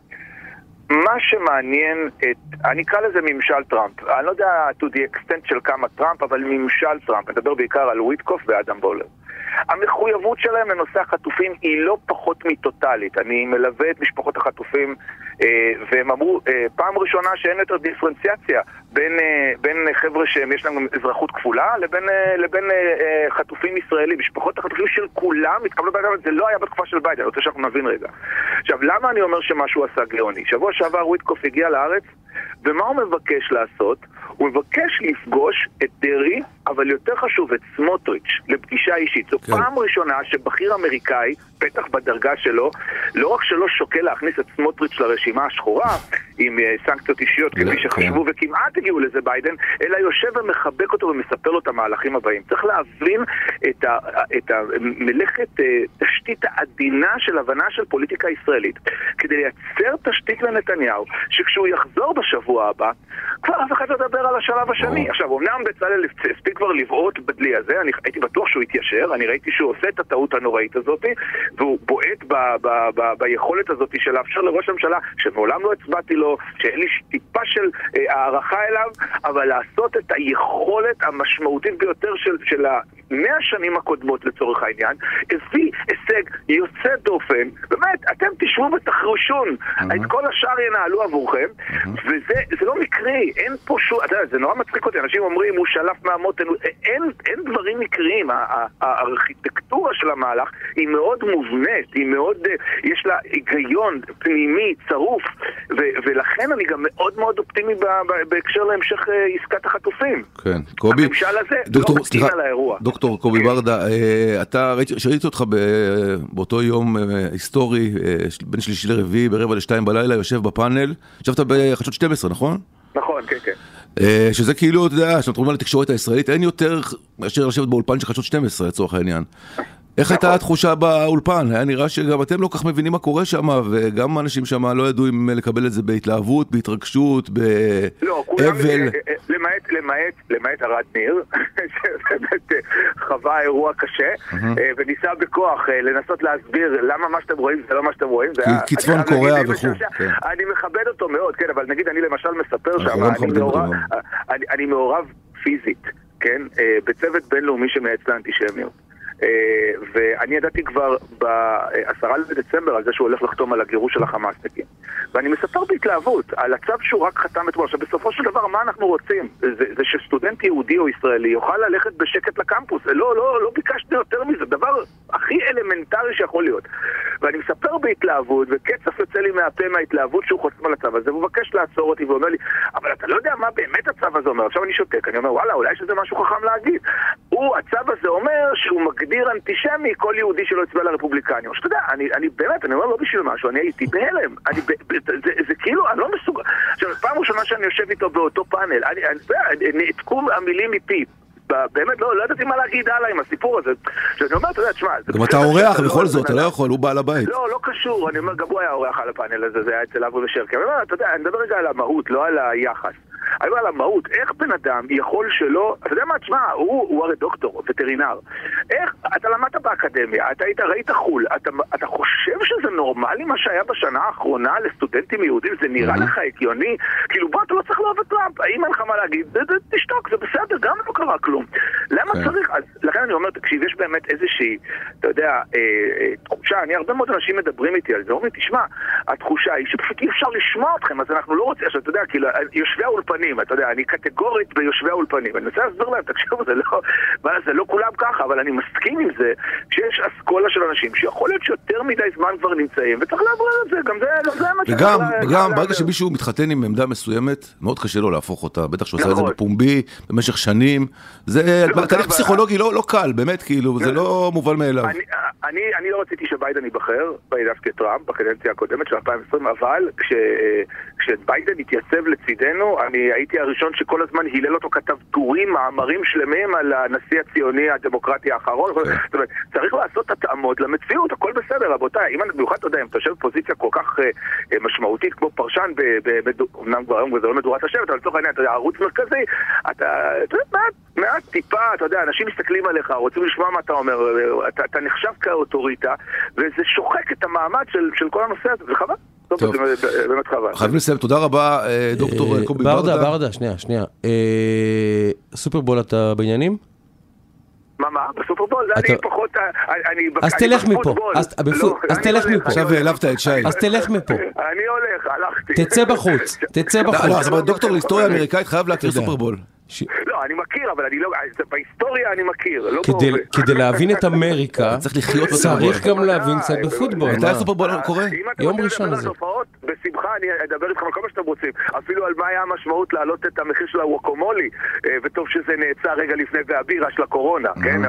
מה שמעניין את, אני אקרא לזה ממשל טראמפ, אני לא יודע to the extent של כמה טראמפ, אבל ממשל טראמפ, מדבר בעיקר על וויטקוף ואדם בולר. המחויבות שלהם לנושא החטופים היא לא פחות מטוטלית. אני מלווה את משפחות החטופים, אה, והם אמרו, אה, פעם ראשונה שאין יותר דיפרנציאציה בין, אה, בין חבר'ה שיש להם אזרחות כפולה לבין, אה, לבין אה, חטופים ישראלים. משפחות החטופים של כולם התקבלו בעצם, זה לא היה בתקופה של ביידן, אני רוצה שאנחנו נבין רגע. עכשיו, למה אני אומר שמשהו עשה גאוני? שבוע שעבר וויטקוף הגיע לארץ, ומה הוא מבקש לעשות? הוא מבקש לפגוש את דרי, אבל יותר חשוב, את סמוטריץ' לפגישה אישית. זו כן. פעם ראשונה שבכיר אמריקאי, בטח בדרגה שלו, לא רק שלא שוקל להכניס את סמוטריץ' לרשימה השחורה, עם סנקציות אישיות כפי שחשבו כן. וכמעט הגיעו לזה ביידן, אלא יושב ומחבק אותו ומספר לו את המהלכים הבאים. צריך להבין את, ה, את המלאכת תשתית העדינה של הבנה של פוליטיקה ישראלית, כדי לייצר תשתית לנתניהו, שכשהוא יחזור בשבוע הבא, כבר אף אחד לדבר על השלב השני. Oh. עכשיו, אמנם בצלאל הספיק כבר לבעוט בדלי הזה, אני הייתי בטוח שהוא יתיישר, אני ראיתי שהוא עושה את הטעות הנוראית הזאת, והוא בועט ב, ב, ב, ביכולת הזאת של לאפשר לראש הממשלה, שמעולם לא הצבעתי לו, שאין לי טיפה של אה, הערכה אליו, אבל לעשות את היכולת המשמעותית ביותר של, של המאה שנים הקודמות לצורך העניין, הביא הישג יוצא דופן, באמת, אתם תשבו ותחרושון, mm-hmm. את כל השאר ינהלו עבורכם, mm-hmm. וזה זה לא מקרי, אין פה שום, אתה יודע, זה נורא מצחיק אותי, אנשים אומרים, הוא שלף מהמותן, אין, אין דברים מקריים, הארכיטקטורה של המהלך היא מאוד מובנית, היא מאוד, יש לה היגיון פנימי, צרוף, ו- ולכן אני גם מאוד מאוד אופטימי בהקשר להמשך עסקת החטופים. כן, קובי, הממשל הזה דוקטור, לא מתאים על האירוע. דוקטור קובי ברדה, אתה ראיתי אותך באותו יום היסטורי, בין שלישי לרביעי, ברבע לשתיים בלילה, יושב בפאנל, ישבת בחדשות שתים עשרה, נכון? נכון, כן, כן. שזה כאילו, אתה יודע, שאנחנו מדברים על התקשורת הישראלית, אין יותר מאשר לשבת באולפן של חדשות שתים עשרה, לצורך העניין. איך הייתה התחושה באולפן? היה נראה שגם אתם לא כך מבינים מה קורה שם, וגם אנשים שם לא ידעו אם לקבל את זה בהתלהבות, בהתרגשות, באבל. לא, כולם, למעט, למעט, למעט ארד ניר, שבאמת חווה אירוע קשה, וניסה בכוח לנסות להסביר למה מה שאתם רואים זה לא מה שאתם רואים. כצפון קוריאה וכו'. אני מכבד אותו מאוד, כן, אבל נגיד אני למשל מספר שם, אני מעורב פיזית, כן, בצוות בינלאומי שמייעץ לאנטישמיות. ואני ידעתי כבר בעשרה לדצמבר על זה שהוא הולך לחתום על הגירוש של החמאסניקים, ואני מספר בהתלהבות על הצו שהוא רק חתם אתמול. עכשיו בסופו של דבר מה אנחנו רוצים? זה, זה שסטודנט יהודי או ישראלי יוכל ללכת בשקט לקמפוס. לא, לא, לא ביקשתי יותר מזה, דבר הכי אלמנטרי שיכול להיות. ואני מספר בהתלהבות, וקצף יוצא לי מהפה מההתלהבות שהוא חותם על הצו הזה, והוא מבקש לעצור אותי ואומר לי, אבל אתה לא יודע מה באמת הצו הזה אומר. עכשיו אני שותק, אני אומר, וואלה, אולי שזה משהו חכם להגיד. הוא, הצו הזה אומר שהוא מגדיר אנטישמי כל יהודי שלא יצביע לרפובליקנים. שאתה יודע, אני, אני באמת, אני אומר לא בשביל משהו, אני הייתי בהלם. אני, זה, זה, זה כאילו, אני לא מסוגל. עכשיו, פעם ראשונה שאני יושב איתו באותו פאנל, אני, אני, נעתקו המילים מפי. באמת, לא, לא ידעתי מה להגיד הלאה עם הסיפור הזה. שאני אומר, אתה יודע, תשמע... גם אתה אורח בכל זאת, אתה לא יכול, הוא בעל הבית. לא, לא קשור, אני אומר, גם הוא היה אורח על הפאנל הזה, זה היה אצל אבו ושרקי. אני אומר, אתה יודע, אני מדבר רגע על המהות, לא על היחס. אני אומר על המהות, איך בן אדם יכול שלא, אתה יודע מה, תשמע, הוא, הוא הרי דוקטור, וטרינר. איך, אתה למדת באקדמיה, אתה היית, ראית חול, אתה, אתה חושב שזה נורמלי מה שהיה בשנה האחרונה לסטודנטים יהודים? זה נראה לך הגיוני? כאילו, בוא, אתה לא צריך לאהוב את טראמפ, האם אין לך מה להגיד? זה, זה, תשתוק, זה בסדר, גם לא קרה כלום. למה צריך? אז לכן אני אומר, תקשיב, יש באמת איזושהי, אתה יודע, אה, אה, תחושה, אני הרבה מאוד אנשים מדברים איתי על זה, אומרים, תשמע, התחושה היא שפשוט אי אפשר לשמוע אתכם, אז אנחנו לא רוצים, אז אתה יודע, כאילו, יושבי האולפנים, אתה יודע, אני קטגורית ביושבי האולפנים, אני מנסה להסביר להם, תקשיבו, זה לא, זה לא כולם ככה, אבל אני מסכים עם זה, שיש אסכולה של אנשים, שיכול להיות שיותר מדי זמן כבר נמצאים, וצריך לעבור את זה, גם זה, גם זה מה שצריך. וגם, וגם, ברגע שמישהו מתחתן עם עמדה מסוימת, מאוד קשה לו להפוך אותה, בטח שהוא עושה את זה בפומבי, במשך שנים, זה תהליך פסיכולוגי לא קל, באמת, כאילו, זה לא מובן מאליו. אני, אני לא רציתי שביידן ייבחר, בעדפתי את טראמפ בקדנציה הקודמת של אלפיים ועשרים, אבל כש, כשביידן התייצב לצידנו, אני הייתי הראשון שכל הזמן הילל אותו, כתב טורים, מאמרים שלמים על הנשיא הציוני הדמוקרטי האחרון. זאת אומרת, צריך לעשות התאמות למציאות, הכל בסדר, רבותיי. אם אני במיוחד, אתה יודע, אם תושב פוזיציה כל כך uh, משמעותית כמו פרשן, אמנם כבר היום וזה לא מדורת השבט, אבל לצורך העניין, אתה יודע, ערוץ מרכזי, אתה, אתה יודע, מעט, מעט טיפה, אתה יודע, אנשים מסתכלים עליך, רוצים לשמוע מה אתה אומר, אתה, אתה נחשב כאוטוריטה, וזה שוחק את המעמד של, של כל הנושא הזה, זה חבל. טוב, באמת חבל. חייבים לסיים, תודה רבה, דוקטור קובי ברדה. ברדה, ברדה, שנייה, שנייה. סופרבול אתה בעניינים? מה, מה? בסופרבול? אני פחות... אז תלך מפה. אז תלך מפה. עכשיו העלבת את שי. אז תלך מפה. אני הולך, הלכתי. תצא בחוץ, תצא בחוץ. לא, אז דוקטור להיסטוריה אמריקאית חייב להכיר סופרבול. לא, אני מכיר, אבל אני לא... בהיסטוריה אני מכיר. כדי להבין את אמריקה, צריך גם להבין קצת בפוטבול. מתי הסופרבול קורה? יום ראשון הזה. בשמחה אני אדבר איתכם על כל מה שאתם רוצים. אפילו על מה היה המשמעות להעלות את המחיר של הווקומולי, וטוב שזה נעצר רגע לפני והבירה של הקורונה, כן?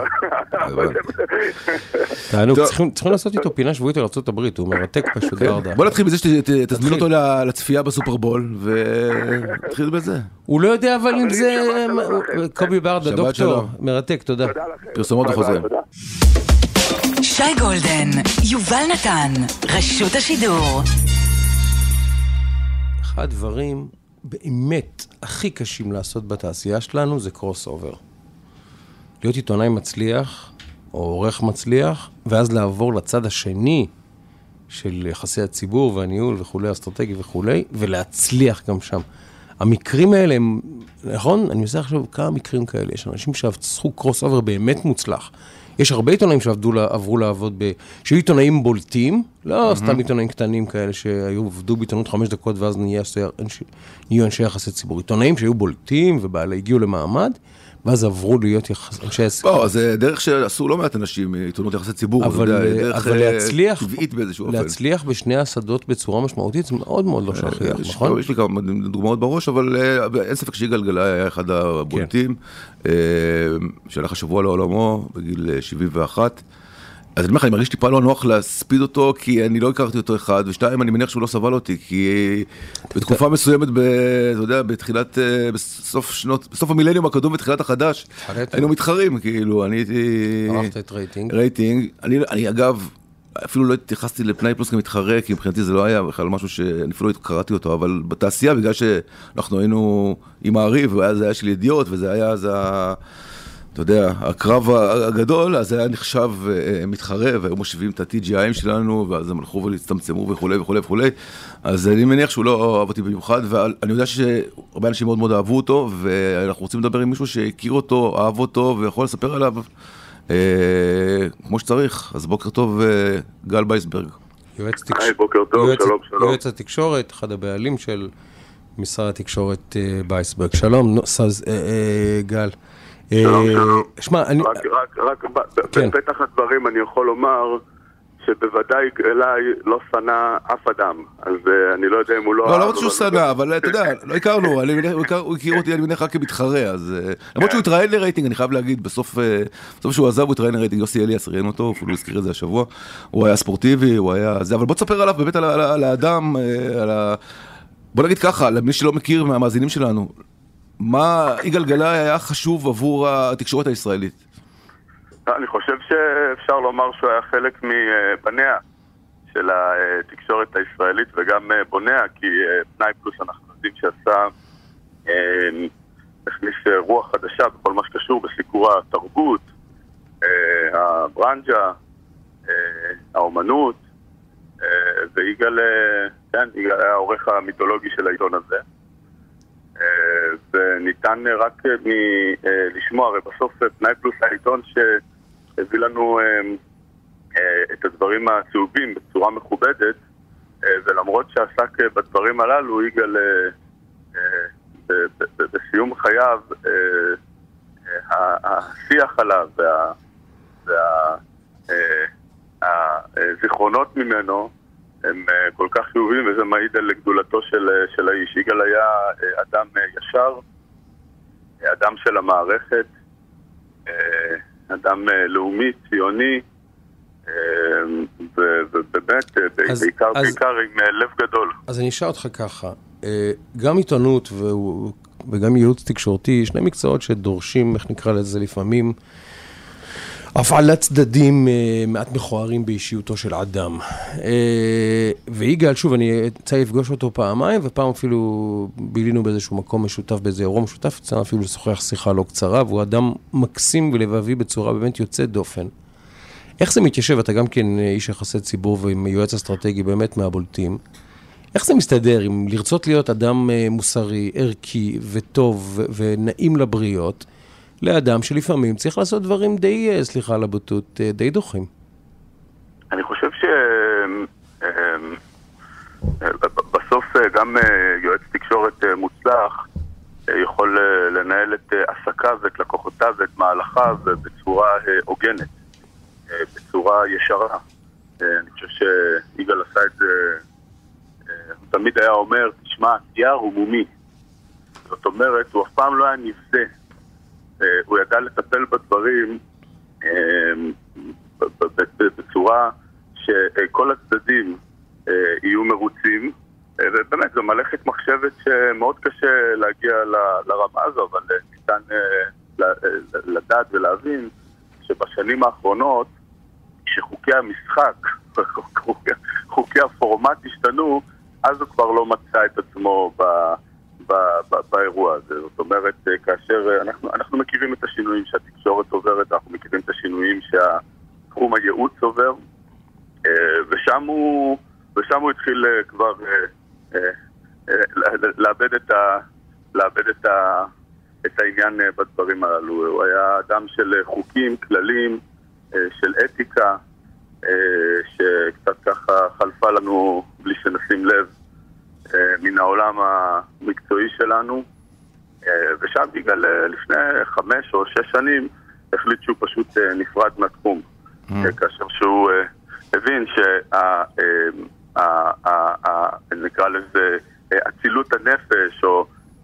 צריכים לעשות איתו פינה שבועית על ארצות הברית, הוא מרתק פשוט ברדה. בוא נתחיל בזה שתזמין אותו לצפייה בסופרבול, ונתחיל בזה. הוא לא יודע אבל אם זה... קובי ברדה, דוקטור, מרתק, תודה. פרסומות וחוזרים. שי גולדן, יובל נתן, רשות השידור. אחד הדברים באמת הכי קשים לעשות בתעשייה שלנו זה קרוס אובר. להיות עיתונאי מצליח, או עורך מצליח, ואז לעבור לצד השני של יחסי הציבור והניהול וכולי, אסטרטגי וכולי, ולהצליח גם שם. המקרים האלה הם, נכון? אני מנסה עכשיו כמה מקרים כאלה. יש אנשים שעשו קרוס אובר באמת מוצלח. יש הרבה עיתונאים שעברו לעבוד, ב... שהיו עיתונאים בולטים, לא סתם עיתונאים קטנים כאלה שהיו עבדו בעיתונות חמש דקות ואז נהיו אנשי יחסי ציבור. עיתונאים שהיו בולטים ובעלי הגיעו למעמד, ואז עברו להיות אנשי יחסי ציבור. לא, זה דרך שעשו לא מעט אנשים מעיתונות יחסי ציבור. אבל להצליח, טבעית באיזשהו אופן. להצליח בשני השדות בצורה משמעותית, זה מאוד מאוד לא שכיח, נכון? יש לי כמה דוגמאות בראש, אבל אין ספק שיגאל היה אחד הבולטים, שהלך השבוע לעולמו בגיל שבעים ואחת. אז אני אומר לך, אני מרגיש טיפה לא נוח להספיד אותו, כי אני לא הכרתי אותו אחד, ושתיים, אני מניח שהוא לא סבל אותי, כי בתקופה מסוימת, אתה יודע, בתחילת, בסוף שנות, בסוף המילניום הקדום ותחילת החדש, היינו מתחרים, כאילו, אני הייתי... ערכת את רייטינג. רייטינג. אני, אגב, אפילו לא התייחסתי לפני פלוס כמתחרה, כי מבחינתי זה לא היה בכלל משהו שאני אפילו לא קראתי אותו, אבל בתעשייה, בגלל שאנחנו היינו עם העריב, וזה היה של ידיעות, וזה היה אז ה... אתה יודע, הקרב הגדול, אז היה נחשב מתחרה, והיו מושבים את ה-טי ג'י איי שלנו, ואז הם הלכו ולהצטמצמו וכו' וכו' וכו'. אז אני מניח שהוא לא אהב אותי במיוחד, ואני יודע שהרבה אנשים מאוד מאוד אהבו אותו, ואנחנו רוצים לדבר עם מישהו שהכיר אותו, אהב אותו, ויכול לספר עליו כמו שצריך. אז בוקר טוב, גל בייסברג. יועץ בוקר טוב, שלום, שלום. יועץ התקשורת, אחד הבעלים של משרד התקשורת בייסברג. שלום, גל. שמע, אני... רק בפתח הדברים אני יכול לומר שבוודאי אליי לא סנה אף אדם, אז אני לא יודע אם הוא לא... לא, לא רוצה שהוא סנה, אבל אתה יודע, לא הכרנו, הוא הכיר אותי, אני מניח רק כמתחרה, אז... למרות שהוא התראיין לרייטינג, אני חייב להגיד, בסוף שהוא עזב, הוא התראיין לרייטינג, יוסי אליאס ראיין אותו, אפילו הזכיר את זה השבוע, הוא היה ספורטיבי, הוא היה... אבל בוא תספר עליו באמת על האדם, בוא נגיד ככה, למי שלא מכיר מהמאזינים שלנו, מה יגאל גלאי היה חשוב עבור התקשורת הישראלית? אני חושב שאפשר לומר שהוא היה חלק מבניה של התקשורת הישראלית וגם בוניה, כי פנאי פלוס אנחנו יודעים שעשה, הכניס רוח חדשה בכל מה שקשור בסיקור התרבות, הברנג'ה, האומנות, ויגאל, כן, יגאל היה העורך המיתולוגי של העיתון הזה. וניתן רק לשמוע, הרי בסוף פנאי פלוס העיתון שהביא לנו את הדברים הצהובים בצורה מכובדת, ולמרות שעסק בדברים הללו, יגאל בסיום חייו השיח עליו והזיכרונות ממנו הם כל כך חיובים, וזה מעיד על גדולתו של, של האיש. יגאל היה אדם ישר, אדם של המערכת, אדם לאומי, ציוני, ובאמת, בעיקר עם לב גדול. אז אני אשאל אותך ככה, גם עיתונות וגם ייעוץ תקשורתי, שני מקצועות שדורשים, איך נקרא לזה לפעמים, הפעלת צדדים מעט מכוערים באישיותו של אדם. ויגאל, שוב, אני יצא לפגוש אותו פעמיים, ופעם אפילו בילינו באיזשהו מקום משותף, באיזה אירוע משותף, יצא אפילו לשוחח שיחה לא קצרה, והוא אדם מקסים ולבבי בצורה באמת יוצאת דופן. איך זה מתיישב? אתה גם כן איש יחסי ציבור ועם יועץ אסטרטגי באמת מהבולטים. איך זה מסתדר עם לרצות להיות אדם מוסרי, ערכי וטוב ונעים לבריות, לאדם שלפעמים צריך לעשות דברים די, סליחה על הבוטות, די דוחים? אני חושב ש... בסוף גם יועץ תקשורת מוצלח יכול לנהל את עסקיו ואת לקוחותיו ואת מהלכיו בצורה הוגנת, בצורה ישרה. אני חושב שיגאל עשה את זה, הוא תמיד היה אומר, תשמע, תיאר הוא מומי. זאת אומרת, הוא אף פעם לא היה נבזה. הוא ידע לטפל בדברים בצורה שכל הצדדים יהיו מרוצים, ובאמת זו מלאכת מחשבת שמאוד קשה להגיע לרמה הזו, אבל ניתן לדעת ולהבין שבשנים האחרונות, כשחוקי המשחק, חוקי הפורמט השתנו, אז הוא כבר לא מצא את עצמו ב... באירוע הזה. זאת אומרת, כאשר אנחנו, אנחנו מכירים את השינויים שהתקשורת עוברת, אנחנו מכירים את השינויים שהתחום הייעוץ עובר, ושם הוא, ושם הוא התחיל כבר לאבד את ה, לאבד את ה, את העניין בדברים הללו. הוא היה אדם של חוקים, כללים, של אתיקה, שקצת ככה חלפה לנו בלי שנשים לב מן העולם המקצועי שלנו, ושם בגלל לפני חמש או שש שנים החליט שהוא פשוט נפרד מהתחום, כאשר שהוא הבין שנקרא לזה אצילות הנפש או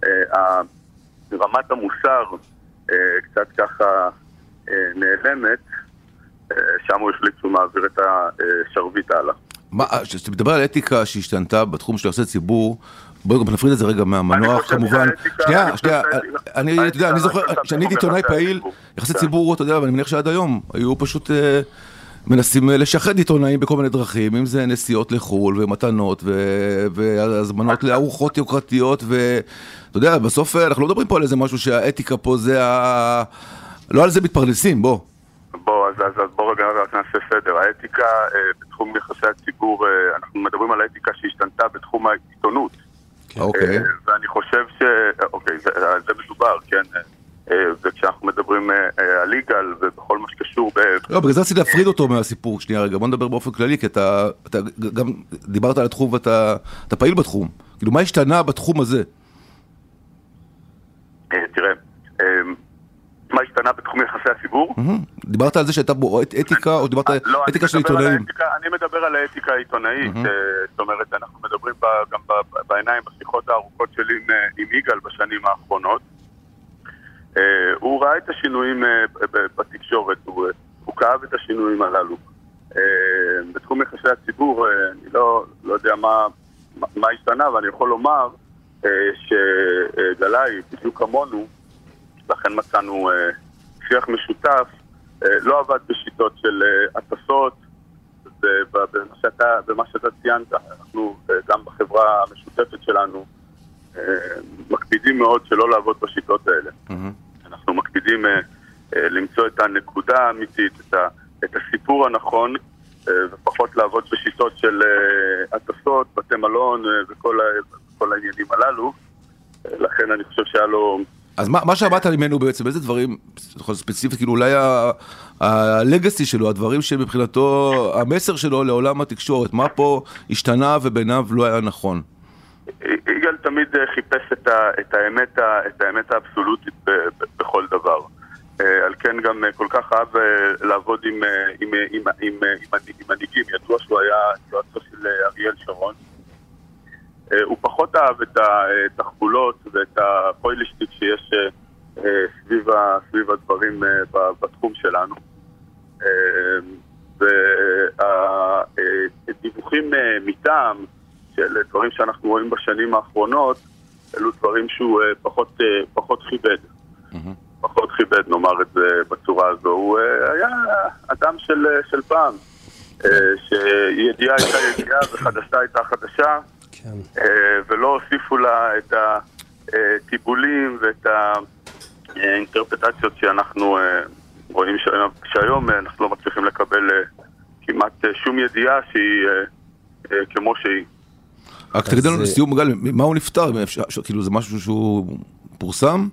רמת המוסר קצת ככה נעלמת, שם הוא החליט שהוא מעביר את השרביט הלאה. כשאתה מדבר על אתיקה שהשתנתה בתחום של יחסי ציבור, בואו גם נפריד את זה רגע מהמנוח, כמובן. שנייה, שנייה, אני זוכר, כשאני הייתי עיתונאי פעיל, יחסי ציבור, אתה יודע, ואני מניח שעד היום, היו פשוט מנסים לשחד עיתונאים בכל מיני דרכים, אם זה נסיעות לחול ומתנות והזמנות לארוחות יוקרתיות, ואתה יודע, בסוף אנחנו לא מדברים פה על איזה משהו שהאתיקה פה זה ה... לא על זה מתפרנסים, בוא. בוא, אז, אז, אז בוא רגע נעשה סדר. האתיקה אה, בתחום יחסי הציבור, אה, אנחנו מדברים על האתיקה שהשתנתה בתחום העיתונות. אוקיי. אה, ואני חושב ש... אוקיי, זה, זה מדובר, כן. אה, וכשאנחנו מדברים אה, על יגאל ובכל מה שקשור ב... לא, בגלל זה רציתי להפריד אותו מהסיפור. שנייה רגע, בוא נדבר באופן כללי, כי אתה, אתה גם דיברת על התחום ואתה אתה פעיל בתחום. כאילו, מה השתנה בתחום הזה? אה, תראה, אה, מה השתנה בתחום יחסי הציבור? דיברת על זה שהייתה בו אתיקה, או דיברת על אתיקה של עיתונאים? אני מדבר על האתיקה העיתונאית, זאת אומרת, אנחנו מדברים גם בעיניים, בשיחות הארוכות שלי עם יגאל בשנים האחרונות. הוא ראה את השינויים בתקשורת, הוא כאב את השינויים הללו. בתחום יחסי הציבור, אני לא יודע מה השתנה, ואני יכול לומר שגלאי, בדיוק כמונו, לכן מצאנו שיח משותף, לא עבד בשיטות של הטסות, ובמה שאתה, במה שאתה ציינת, אנחנו גם בחברה המשותפת שלנו מקפידים מאוד שלא לעבוד בשיטות האלה. אנחנו מקפידים למצוא את הנקודה האמיתית, את הסיפור הנכון, ופחות לעבוד בשיטות של הטסות, בתי מלון וכל העניינים הללו. לכן אני חושב שהיה לו... אז מה, מה שעבדת ממנו בעצם, איזה דברים ספציפית, כאילו אולי הלגסי שלו, הדברים שמבחינתו, המסר שלו לעולם התקשורת, מה פה השתנה וביניו לא היה נכון? יגאל תמיד חיפש את, ה, את, האמת, את האמת האבסולוטית ב, ב, בכל דבר. על כן גם כל כך אהב לעבוד עם, עם, עם, עם, עם, עם מנהיגים. ידוע שהוא היה יועצו של אריאל שרון. הוא פחות אהב את התחבולות ואת הפוילישטיק שיש סביב, סביב הדברים בתחום שלנו. והדיווחים מטעם של דברים שאנחנו רואים בשנים האחרונות, אלו דברים שהוא פחות, פחות חיבד. פחות חיבד, נאמר את זה בצורה הזו. הוא היה אדם של, של פעם, שידיעה הייתה ידיעה וחדשה הייתה חדשה, כן. ולא הוסיפו לה את הטיבולים ואת האינטרפטציות שאנחנו רואים שהיום אנחנו לא מצליחים לקבל כמעט שום ידיעה שהיא כמו שהיא. רק תגיד לנו לסיום גל, מה הוא נפטר? כאילו זה משהו שהוא פורסם?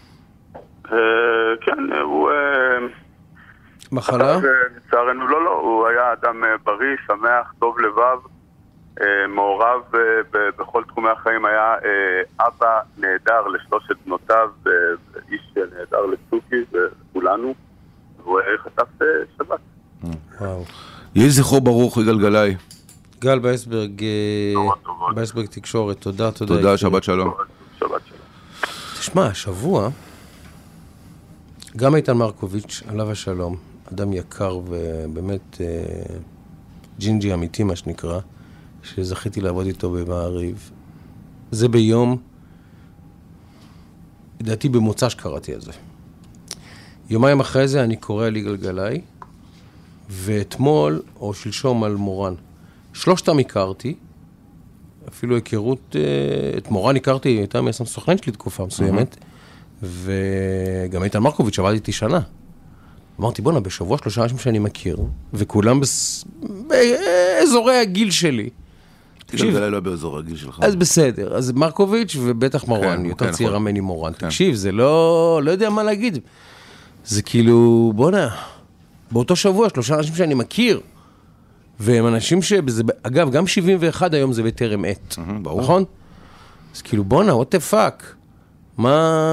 כן, הוא... מחלה? לצערנו לא, לא, הוא היה אדם בריא, שמח, טוב לבב, מעורב בכל תחומי החיים, היה אבא נהדר לשלושת בנותיו, איש נהדר לצוקי וכולנו, והוא חטף שבת. וואו. יהי זכרו ברוך, יגאל גלאי. גל בייסברג, בייסברג תקשורת, תודה, תודה. תודה, שבת שלום. שבת שלום. תשמע, השבוע, גם איתן מרקוביץ', עליו השלום, אדם יקר ובאמת ג'ינג'י אמיתי, מה שנקרא, שזכיתי לעבוד איתו במעריב. זה ביום, לדעתי במוצא שקראתי על זה. יומיים אחרי זה אני קורא על יגאל גלאי, ואתמול, או שלשום על מורן. שלושתם הכרתי, אפילו הכירות, את מורן הכרתי, הייתה מייסם סוכן שלי תקופה מסוימת, וגם איתן מרקוביץ' עבד איתי שנה. אמרתי, בוא'נה, בשבוע שלושה אנשים שאני מכיר, וכולם באזורי הגיל שלי. יגאל גלאי לא באזור הגיל שלך. אז בסדר, אז מרקוביץ' ובטח מורן, יותר צעירה ממני מורן. תקשיב, זה לא, לא יודע מה להגיד. זה כאילו, בוא'נה, באותו שבוע שלושה אנשים שאני מכיר, והם אנשים שזה, אגב, גם שבעים ואחת היום זה בטרם עת, נכון? אז כאילו, בוא'נה, what the fuck? מה...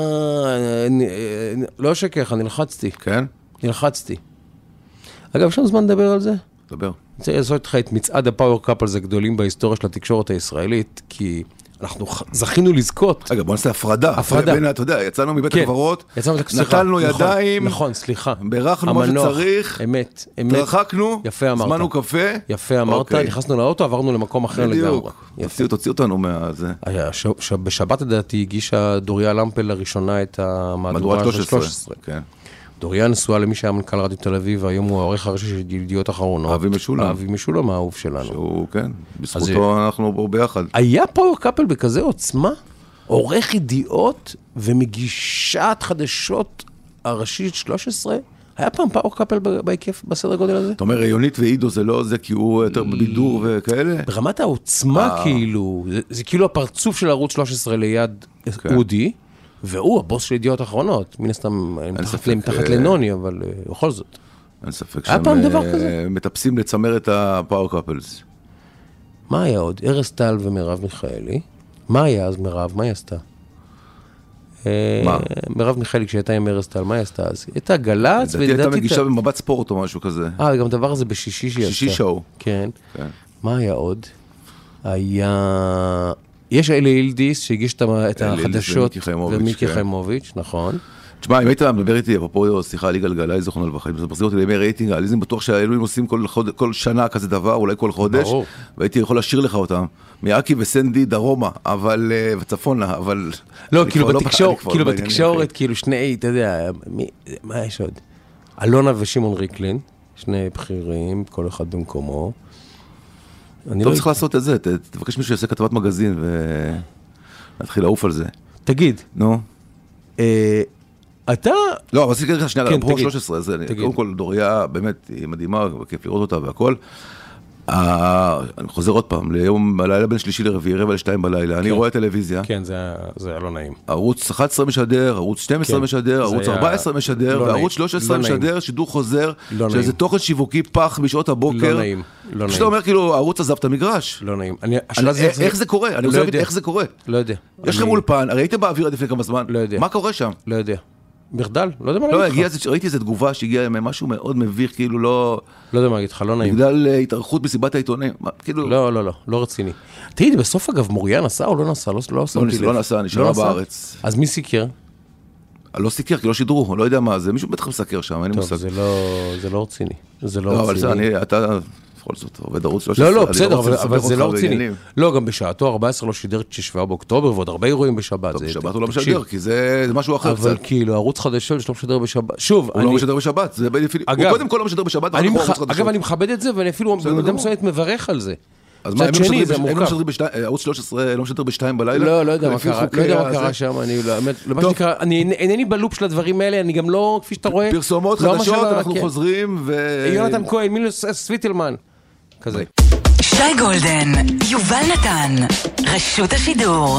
לא שקר, נלחצתי. כן? נלחצתי. אגב, יש לנו זמן לדבר על זה? דבר. אני רוצה לעשות איתך את מצעד הפאוור קאפלס הגדולים בהיסטוריה של התקשורת הישראלית, כי אנחנו זכינו לזכות. רגע, בוא נעשה הפרדה. הפרדה. בין, אתה יודע, יצאנו מבית כן. הקברות, יצאנו, נטלנו נכון, ידיים, נכון, סליחה. ברחנו מה שצריך, אמת, אמת. תרחקנו, יפה אמרת. זמנו קפה. יפה אמרת, אוקיי. נכנסנו לאוטו, עברנו למקום אחר לגמרי. תוציאו, תוציאו אותנו מהזה. ש... ש... בשבת לדעתי הגישה דוריה למפל לראשונה את המהדורה של שלוש עשרה. כן. דוריה נשואה למי שהיה מנכ"ל רדיו תל אביב, והיום הוא העורך הראשי של ידיעות אחרונות. אבי משולם. אבי משולם, האהוב שלנו. שהוא, כן, בזכותו אנחנו פה ביחד. היה פאוור קאפל בכזה עוצמה? עורך ידיעות ומגישת חדשות הראשית שלוש עשרה? היה פעם פאוור קאפל בהיקף, בסדר גודל הזה? אתה אומר, יונית ועידו זה לא זה, כי הוא יותר בבידור וכאלה? ברמת העוצמה כאילו, זה כאילו הפרצוף של ערוץ שלוש עשרה ליד אודי, והוא הבוס של ידיעות אחרונות, מן הסתם מתחת לנוני, אבל בכל זאת. אין ספק שהם מטפסים לצמר את הפאוור קאפלס. מה היה עוד? ארז טל ומרב מיכאלי. מה היה אז מרב? מה היא עשתה? מה? מרב מיכאלי, כשהייתה עם ארז טל, מה היא עשתה אז? הייתה גלץ, לדעתי הייתה מגישה במבט ספורט או משהו כזה. אה, גם דבר הזה בשישי שהיא עשתה. שישי שואו. כן. מה היה עוד? היה... יש אלי אילדיס שהגיש את החדשות, ומיקי חיימוביץ', נכון. תשמע, אם היית מדבר איתי, אפרופו שיחה על יגאל גלאי, זכרונו לברכה, זה מחזיר אותי לימי רייטינג, אני בטוח שהאלוהים עושים כל שנה כזה דבר, אולי כל חודש, והייתי יכול להשאיר לך אותם, מאקי וסנדי דרומה, אבל, וצפונה, אבל... לא, כאילו בתקשורת, כאילו שני, אתה יודע, מה יש עוד? אלונה ושמעון ריקלין, שני בכירים, כל אחד במקומו. לא צריך לעשות את זה, תבקש מישהו שיעשה כתבת מגזין ונתחיל לעוף על זה. תגיד. נו. אתה... לא, אבל עשיתי לך שנייה, לפרוק שלוש עשרה, קודם כל דוריה באמת היא מדהימה, וכיף לראות אותה והכל. אני חוזר עוד פעם, ליום בלילה בין שלישי לרביעי, רבע לשתיים בלילה, אני רואה טלוויזיה. כן, זה היה לא נעים. ערוץ אחת עשרה משדר, ערוץ שתים עשרה משדר, ערוץ ארבע עשרה משדר, וערוץ שלוש עשרה משדר, שידור חוזר, שזה תוכן שיווקי פח בשעות הבוקר. לא נעים, לא נעים. שאתה אומר כאילו, הערוץ עזב את המגרש. לא נעים. איך זה קורה? אני רוצה להבין איך זה קורה. לא יודע. יש לכם אולפן, הרי הייתם באוויר עד לפני כמה זמן. לא יודע. מה קורה שם? לא יודע. מחדל, לא יודע מה להגיד לך. ראיתי איזו תגובה שהגיעה משהו מאוד מביך, כאילו לא... לא יודע מה להגיד לך, לא נעים. בגלל התארכות מסיבת העיתונאים, כאילו... לא, לא, לא, לא רציני. תגיד, בסוף אגב, מוריה נסע או לא נסע? לא עושה אותי לב. לא נסע, נשארה בארץ. אז מי סיקר? לא סיקר, כי לא שידרו, לא יודע מה זה, מישהו בטח מסקר שם, אין לי מושג. טוב, זה לא רציני. זה לא לא, רציני. אבל אני, אתה, בכל זאת, עובד ערוץ שלוש עשרה. לא, לא, בסדר, אבל זה לא רציני. לא, גם בשעתו ארבע עשרה לא שידר את שבעה באוקטובר, ועוד הרבה אירועים בשבת. טוב, בשבת הוא לא משדר, כי זה משהו אחר. אבל כאילו, ערוץ חדשות שלא משדר בשבת. שוב, הוא לא משדר בשבת, זה הוא קודם כל לא משדר בשבת, אגב, אני מכבד את זה, ואני אפילו במידה מסוימת מברך על זה. אז מה, הם לא משדרים בשתיים, ערוץ שלוש עשרה לא משדר בשתיים בלילה? לא, לא יודע מה קרה, לא יודע מה קרה שם, אני לא, מה שנקרא, אני אינני בלופ של הדברים האלה, אני גם לא, כפי שאתה רואה, פרסומות חדשות, אנחנו חוזרים ו... יונתן כהן, מילוס סוויטלמן, כזה. שי גולדן, יובל נתן, רשות השידור.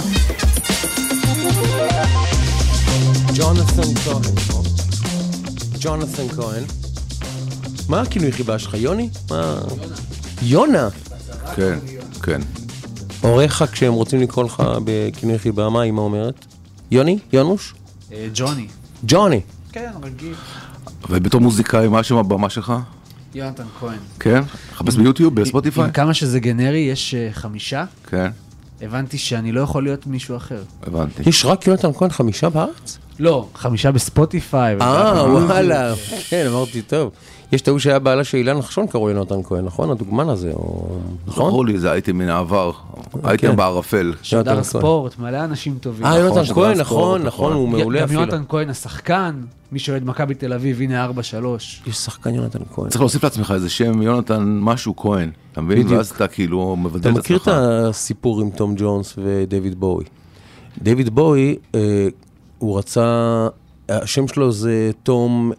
ג'ונתן כהן. ג'ונתן כהן. מה הכינוי חיבה שלך, יוני? מה? יונה. כן, כן. הוריך כשהם רוצים לקרוא לך בכינוי חיבה, מה אמא אומרת? יוני? יונוש? ג'וני. ג'וני. כן, רגיל. ובתור מוזיקאי, מה שם הבמה שלך? יונתן כהן. כן? חפש ביוטיוב, בספוטיפיי? עם כמה שזה גנרי, יש חמישה. כן. הבנתי שאני לא יכול להיות מישהו אחר. הבנתי. יש רק יונתן כהן חמישה בארץ? לא, חמישה בספוטיפיי. אה, וואלה. כן, אמרתי, טוב. יש תאו שהיה בעלה של אילן נחשון קראו יונתן כהן, נכון? הדוגמן הזה, או... נכון? זכרו לי, זה הייתי מן העבר. הייתי בערפל. שודר ספורט, מלא אנשים טובים. אה, יונתן כהן, נכון, נכון, הוא מעולה אפילו. גם יונתן כהן השחקן, מי שאוהד מכבי תל אביב, הנה ארבע שלוש. יש שחקן יונתן כהן. צריך להוסיף לעצמך איזה שם, יונתן משהו כהן. אתה מבין? ואז אתה כאילו מבדל את עצמך. אתה מכיר את הסיפור עם תום ג'ונס ודייוויד בואי? דייוויד בואי, הוא רצה, השם שלו זה תום...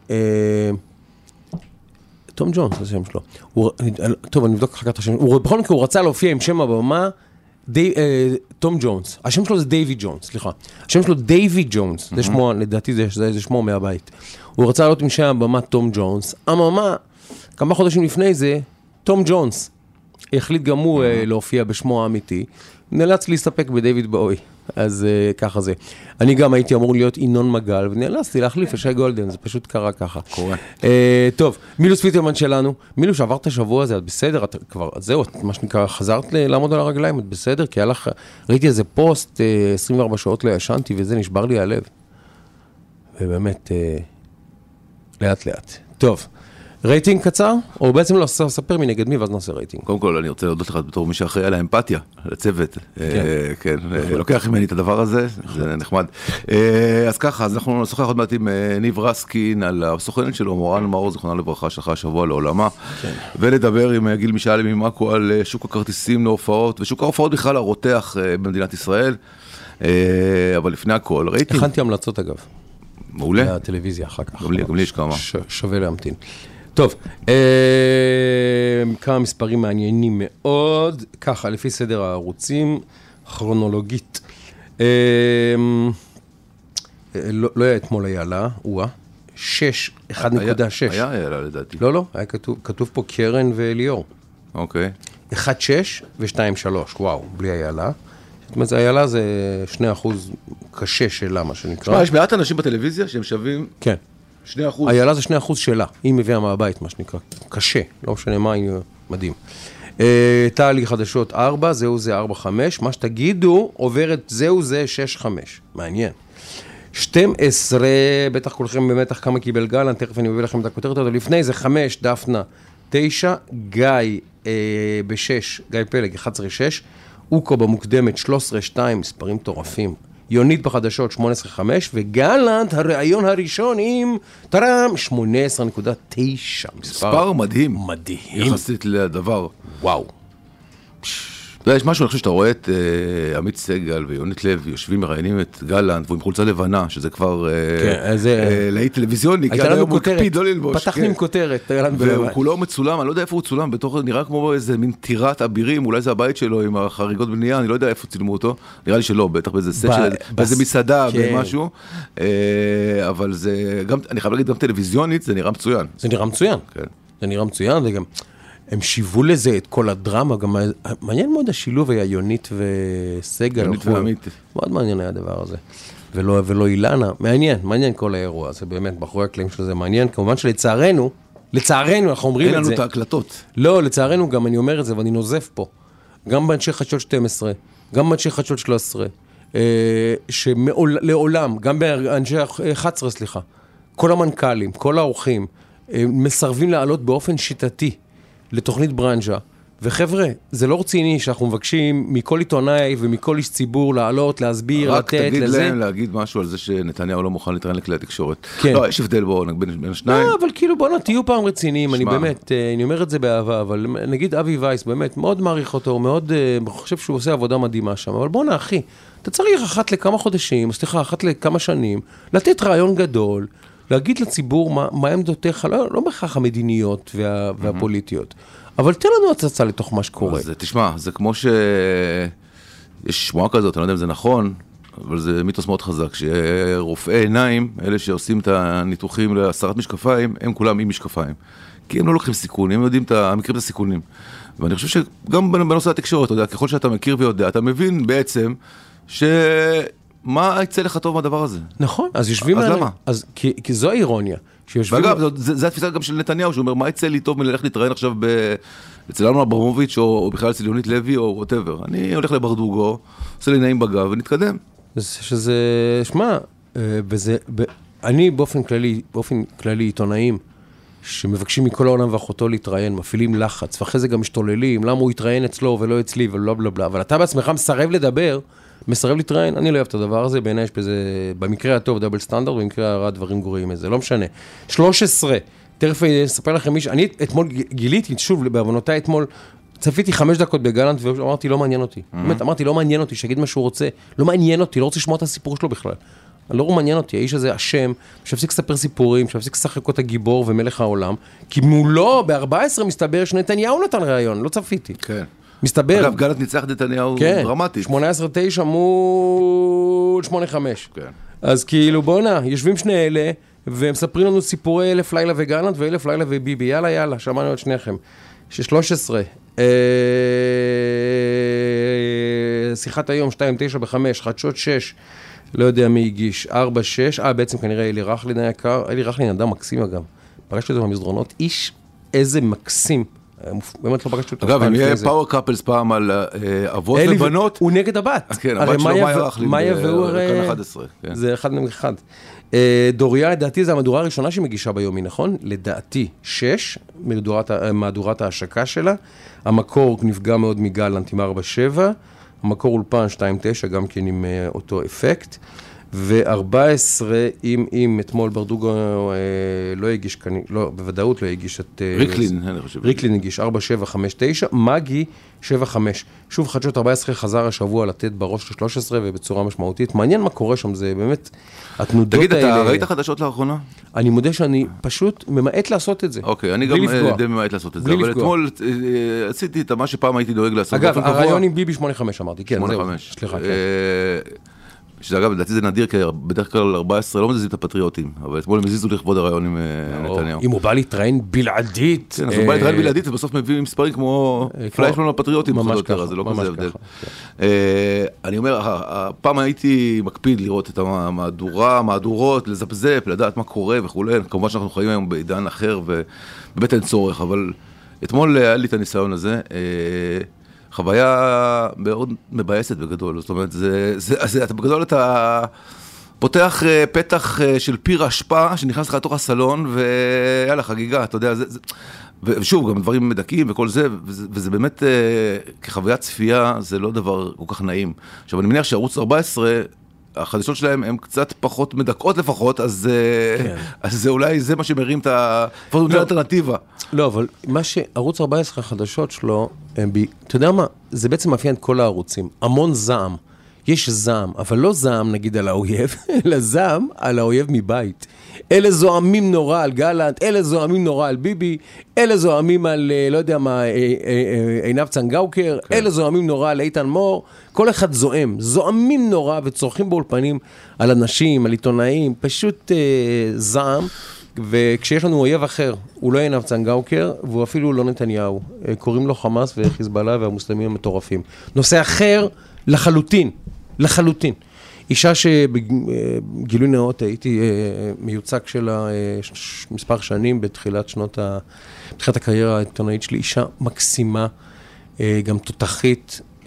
תום ג'ונס, זה שם שלו. הוא, טוב, אני אבדוק אחר כך את השם. הוא, בכל מקרה, הוא רצה להופיע עם שם הבמה, די, אה, תום ג'ונס. השם שלו זה דייוויד ג'ונס, סליחה. השם שלו דייוויד ג'ונס. Mm-hmm. זה שמו, לדעתי זה, זה, זה שמו מהבית. הוא רצה לעלות עם שם הבמה תום ג'ונס. אממה, כמה חודשים לפני זה, תום ג'ונס החליט גם הוא mm-hmm. להופיע בשמו האמיתי. נאלץ להסתפק בדייוויד בואי. אז uh, ככה זה. אני גם הייתי אמור להיות אינון מגל, ונאלצתי להחליף את שי גולדן, זה פשוט קרה ככה. קורה. Uh, טוב, מילוס פיטרמן שלנו. מילוס, עברת השבוע הזה, את בסדר? את כבר, זהו, את מה שנקרא, חזרת לעמוד על הרגליים, את בסדר? כי הלך, ראיתי איזה פוסט, uh, עשרים וארבע שעות לא ישנתי, וזה נשבר לי הלב. ובאמת, uh, לאט לאט. טוב. רייטינג קצר? או בעצם לא, ספר מנגד מי ואז נעשה רייטינג. קודם כל, אני רוצה להודות לך בתור מי שאחראי על האמפתיה, לצוות. כן, לוקח ממני את הדבר הזה, זה נחמד. אז ככה, אז אנחנו נשוחח עוד מעט עם ניב רסקין על הסוכנת שלו, מורן מאור, זכרונה לברכה, שלחה השבוע לעולמה, ולדבר עם גיל משאל ממאקו על שוק הכרטיסים להופעות, ושוק ההופעות בכלל הרותח במדינת ישראל. אבל לפני הכל, רייטינג. הכנתי המלצות אגב. מעולה. לטלוויזיה אחר כך. גם לי, גם לי יש כמה. שווה להמתין. טוב, אה, כמה מספרים מעניינים מאוד, ככה, לפי סדר הערוצים, כרונולוגית. אה, לא, לא היה אתמול היעלה, הוא שש, אחד נקודה שש. היה היעלה לדעתי. לא, לא, היה כתוב, כתוב פה קרן וליאור. אוקיי. אחד שלוש ושתיים שלוש, וואו, בלי היעלה. זאת אומרת, היעלה זה שני אחוז קשה שלה, מה שנקרא. שמה, יש מעט אנשים בטלוויזיה שהם שווים... כן. שני אחוז. היעלה זה שני אחוז שלה, היא מביאה מהבית, מה שנקרא. קשה, לא משנה מה, מדהים. תעלי חדשות ארבע, זהו זה ארבע חמש, מה שתגידו עוברת זהו זה שש חמש. מעניין. שתים עשרה, בטח כולכם במתח כמה קיבל גלן, תכף אני מביא לכם את הכותרת, אבל לפני זה חמש, דפנה, תשע, גיא בשש, גיא פלג, אחד עשרה שש, אוקו במוקדמת, שלוש עשרה שתיים, מספרים טורפים. יונית בחדשות, שמונה עשרה חמש, וגלנט, הרעיון הראשון עם תרם, שמונה עשרה נקודה תשע. מספר מדהים. מדהים. יחסית לדבר. וואו. אתה יודע, יש משהו, אני חושב שאתה רואה את uh, עמית סגל ויונית לוי, יושבים מראיינים את גלנט, והוא עם חולצה לבנה, שזה כבר כן, uh, זה... uh, להיט טלוויזיוני, כי היום הוא הקפיד לא ללבוש. פתחנו עם כותרת, גלנט והוא כולו מצולם, אני לא יודע איפה הוא צולם, בתוך נראה כמו איזה מין טירת אבירים, אולי זה הבית שלו עם החריגות בנייה, אני לא יודע איפה צילמו אותו, נראה לי שלא, בטח באיזה סט של, באיזה מסעדה, במשהו, uh, אבל זה, גם, אני חייב להגיד, גם טלוויזיונית, זה נראה מצוין. זה נראה מצוין. כן. זה נראה מצוין, וגם... הם שיוו לזה את כל הדרמה, גם מעניין מאוד השילוב היה יונית וסגל. יונית ועמית. מאוד מעניין היה הדבר הזה. ולא, ולא אילנה. מעניין, מעניין כל האירוע. זה באמת, בחורי הקלעים של זה מעניין. כמובן שלצערנו, לצערנו, אנחנו אומרים את זה. אין לנו את ההקלטות. לא, לצערנו גם אני אומר את זה, ואני נוזף פה. גם באנשי חדשות שתים עשרה, גם באנשי חדשות שלוש עשרה, שלעולם, גם באנשי אחת עשרה, סליחה, כל המנכ"לים, כל האורחים, מסרבים לעלות באופן שיטתי לתוכנית ברנז'ה, וחבר'ה, זה לא רציני שאנחנו מבקשים מכל עיתונאי ומכל איש ציבור לעלות, להסביר, לתת, לזה. רק תגיד להם להגיד משהו על זה שנתניהו לא מוכן להתראיין לכלי התקשורת. כן. לא, יש הבדל בו בין השניים. לא, אבל כאילו בואו תהיו פעם רציניים, אני באמת, אני אומר את זה באהבה, אבל נגיד אבי וייס, באמת, מאוד מעריך אותו, מאוד, חושב שהוא עושה עבודה מדהימה שם, אבל בואו אחי, אתה צריך אחת לכמה חודשים, סליחה, אחת לכמה שנים, לתת רעיון גדול, להגיד לציבור מה, מה עמדותיך, לא, לא בכך המדיניות וה, והפוליטיות. אבל תן לנו הצצה לתוך מה שקורה. אז תשמע, זה כמו ש... יש שמועה כזאת, אני לא יודע אם זה נכון, אבל זה מיתוס מאוד חזק, שרופאי עיניים, אלה שעושים את הניתוחים להסרת משקפיים, הם כולם עם משקפיים. כי הם לא לוקחים סיכונים, הם יודעים, הם מכירים את הסיכונים. ואני חושב שגם בנושא התקשורת, אתה יודע, ככל שאתה מכיר ויודע, אתה מבין בעצם ש... מה יצא לך טוב מהדבר הזה? נכון, אז יושבים... אז למה? אז, כי, כי זו האירוניה. ואגב, זה, זה התפיסה גם של נתניהו, שהוא אומר, מה יצא לי טוב מללך להתראיין עכשיו ב... אצל אלון אברמוביץ' או, או בכלל אצל יונית לוי או whatever. אני הולך לברדוגו, עושה לי נעים בגב ונתקדם. שזה, שמה, וזה, אני באופן כללי, באופן כללי עיתונאים, שמבקשים מכל העולם ואחותו להתראיין, מפעילים לחץ, ואחרי זה גם משתוללים, למה הוא יתראיין אצלו ולא אצלי ולא בלה בלה, אבל אתה בעצמך מסרב לדבר, מסרב להתראיין, אני לא אוהב את הדבר הזה, בעיניי יש בזה, במקרה הטוב דאבל סטנדרט, במקרה הרע דברים גרועים איזה, לא משנה. שלוש עשרה, תכף אספר לכם מישהו, אני אתמול גיליתי, שוב, בעוונותיי אתמול, צפיתי חמש דקות בגלנט, ואמרתי, לא מעניין אותי. באמת, אמרתי, לא מעניין אותי, שיגיד מה שהוא רוצה, לא מעניין אותי, לא רוצה לשמוע את הסיפור שלו בכלל. לא מעניין אותי, האיש הזה אשם, שיפסיק לספר סיפורים, שיפסיק לשחק אותה גיבור ומלך העולם, כי מולו, ב-ארבע עשרה מסתבר שנתניהו נתן ראיון, לא צפיתי. כן. מסתבר. אגב, גלנט ניצח נתניהו כן, דרמטית. שמונה עשרה תשע מול שמונה חמש. כן. אז כאילו, בוא נע, יושבים שני אלה, ומספרים לנו סיפורי אלף לילה וגלנט, ואלף לילה וביבי. יאללה, יאללה, שמענו את שניכם. שלוש עשרה. שיחת היום, שתיים תשע בחמש, חדשות שש. לא יודע מי הגיש, ארבע שש. אה, בעצם כנראה אלי רכלין היקר. אלי רכלין אדם מקסים אגב. פגשתי אותו במסדרונות. איש, איזה מקסים. באמת לא פגשתי אותו. אגב, אם יהיה פאוור קאפלס פעם על אבות ובנות... הוא נגד הבת. כן, הבת שלו מאיה רכלין. מאיה והוא... כאן אחת עשרה. זה אחד נגד אחד. דוריה, לדעתי, זו המהדורה הראשונה שהיא מגישה ביומי, נכון? לדעתי, שש, מהדורת ההשקה שלה. המקור נפגע מאוד מגלנט עם ארבע שבע. המקור אולפן שתיים תשע, גם כן עם אותו אפקט. ו-ארבע עשרה, אם, אם אתמול ברדוגו אה, לא הגיש, לא, בוודאות לא הגיש את... ריקלין, אני חושב. ריקלין הגיש ארבע שבע חמש תשע, מגי שבע חמש. שוב, חדשות ארבע עשרה חזר השבוע לתת בראש ל-שלוש עשרה ובצורה משמעותית. מעניין מה קורה שם, זה באמת התנודות האלה... תגיד, אתה ראית חדשות לאחרונה? אני מודה שאני פשוט ממעט לעשות את זה. אוקיי, אני גם די ממעט לעשות את זה. אבל אתמול עשיתי את מה שפעם הייתי דואג לעשות. אגב, הרעיון עם ביבי שמונה חמש אמרתי, כן, זהו. סליחה, כן. שאגב, לדעתי זה נדיר, כי בדרך כלל ארבע עשרה לא מזיזים את הפטריוטים, אבל אתמול הם הזיזו לכבוד הרעיון עם נתניהו. אם הוא בא להתראיין בלעדית. כן, אז הוא בא להתראיין בלעדית, ובסוף מביא מספרים כמו פליישמן הפטריוטים, ממש ככה, זה לא כזה הבדל. אני אומר, הפעם הייתי מקפיד לראות את המהדורה, מהדורות, לזפזפ, לדעת מה קורה וכו'. כמובן שאנחנו חיים היום בעידן אחר, ובאמת אין צורך, אבל אתמול היה לי את הניסיון הזה, חוויה מאוד מבאסת בגדול, זאת אומרת, זה, זה, זה, אתה בגדול אתה פותח פתח של פיר השפעה שנכנס לך לתוך הסלון, ויאללה, חגיגה, אתה יודע, זה, זה, ושוב, גם דברים מדקים וכל זה, וזה, וזה באמת, כחוויית צפייה, זה לא דבר כל כך נעים. עכשיו, אני מניח שערוץ ארבע עשרה, החדשות שלהם הן קצת פחות מדכאות לפחות, אז, כן. אז זה אולי זה מה שמרים את האלטרנטיבה. לא, אבל מה שערוץ ארבע עשרה החדשות שלו, הם ב... אתה יודע מה? זה בעצם מאפיין את כל הערוצים. המון זעם. יש זעם, אבל לא זעם נגיד על האויב, אלא זעם על האויב מבית. אלה זועמים נורא על גלנט, אלה זועמים נורא על ביבי, אלה זועמים על, לא יודע מה, עינב צנגאוקר, כן. אלה זועמים נורא על איתן מור, כל אחד זועם, זועמים נורא וצורכים באולפנים על אנשים, על עיתונאים, פשוט אה, זעם, וכשיש לנו אויב אחר, הוא לא עינב צנגאוקר, והוא אפילו לא נתניהו, קוראים לו חמאס וחיזבאללה והמוסלמים המטורפים. נושא אחר לחלוטין, לחלוטין. אישה שבגילוי נאות הייתי מיוצג שלה מספר שנים בתחילת שנות ה... בתחילת הקריירה העיתונאית שלי, אישה מקסימה, גם תותחית,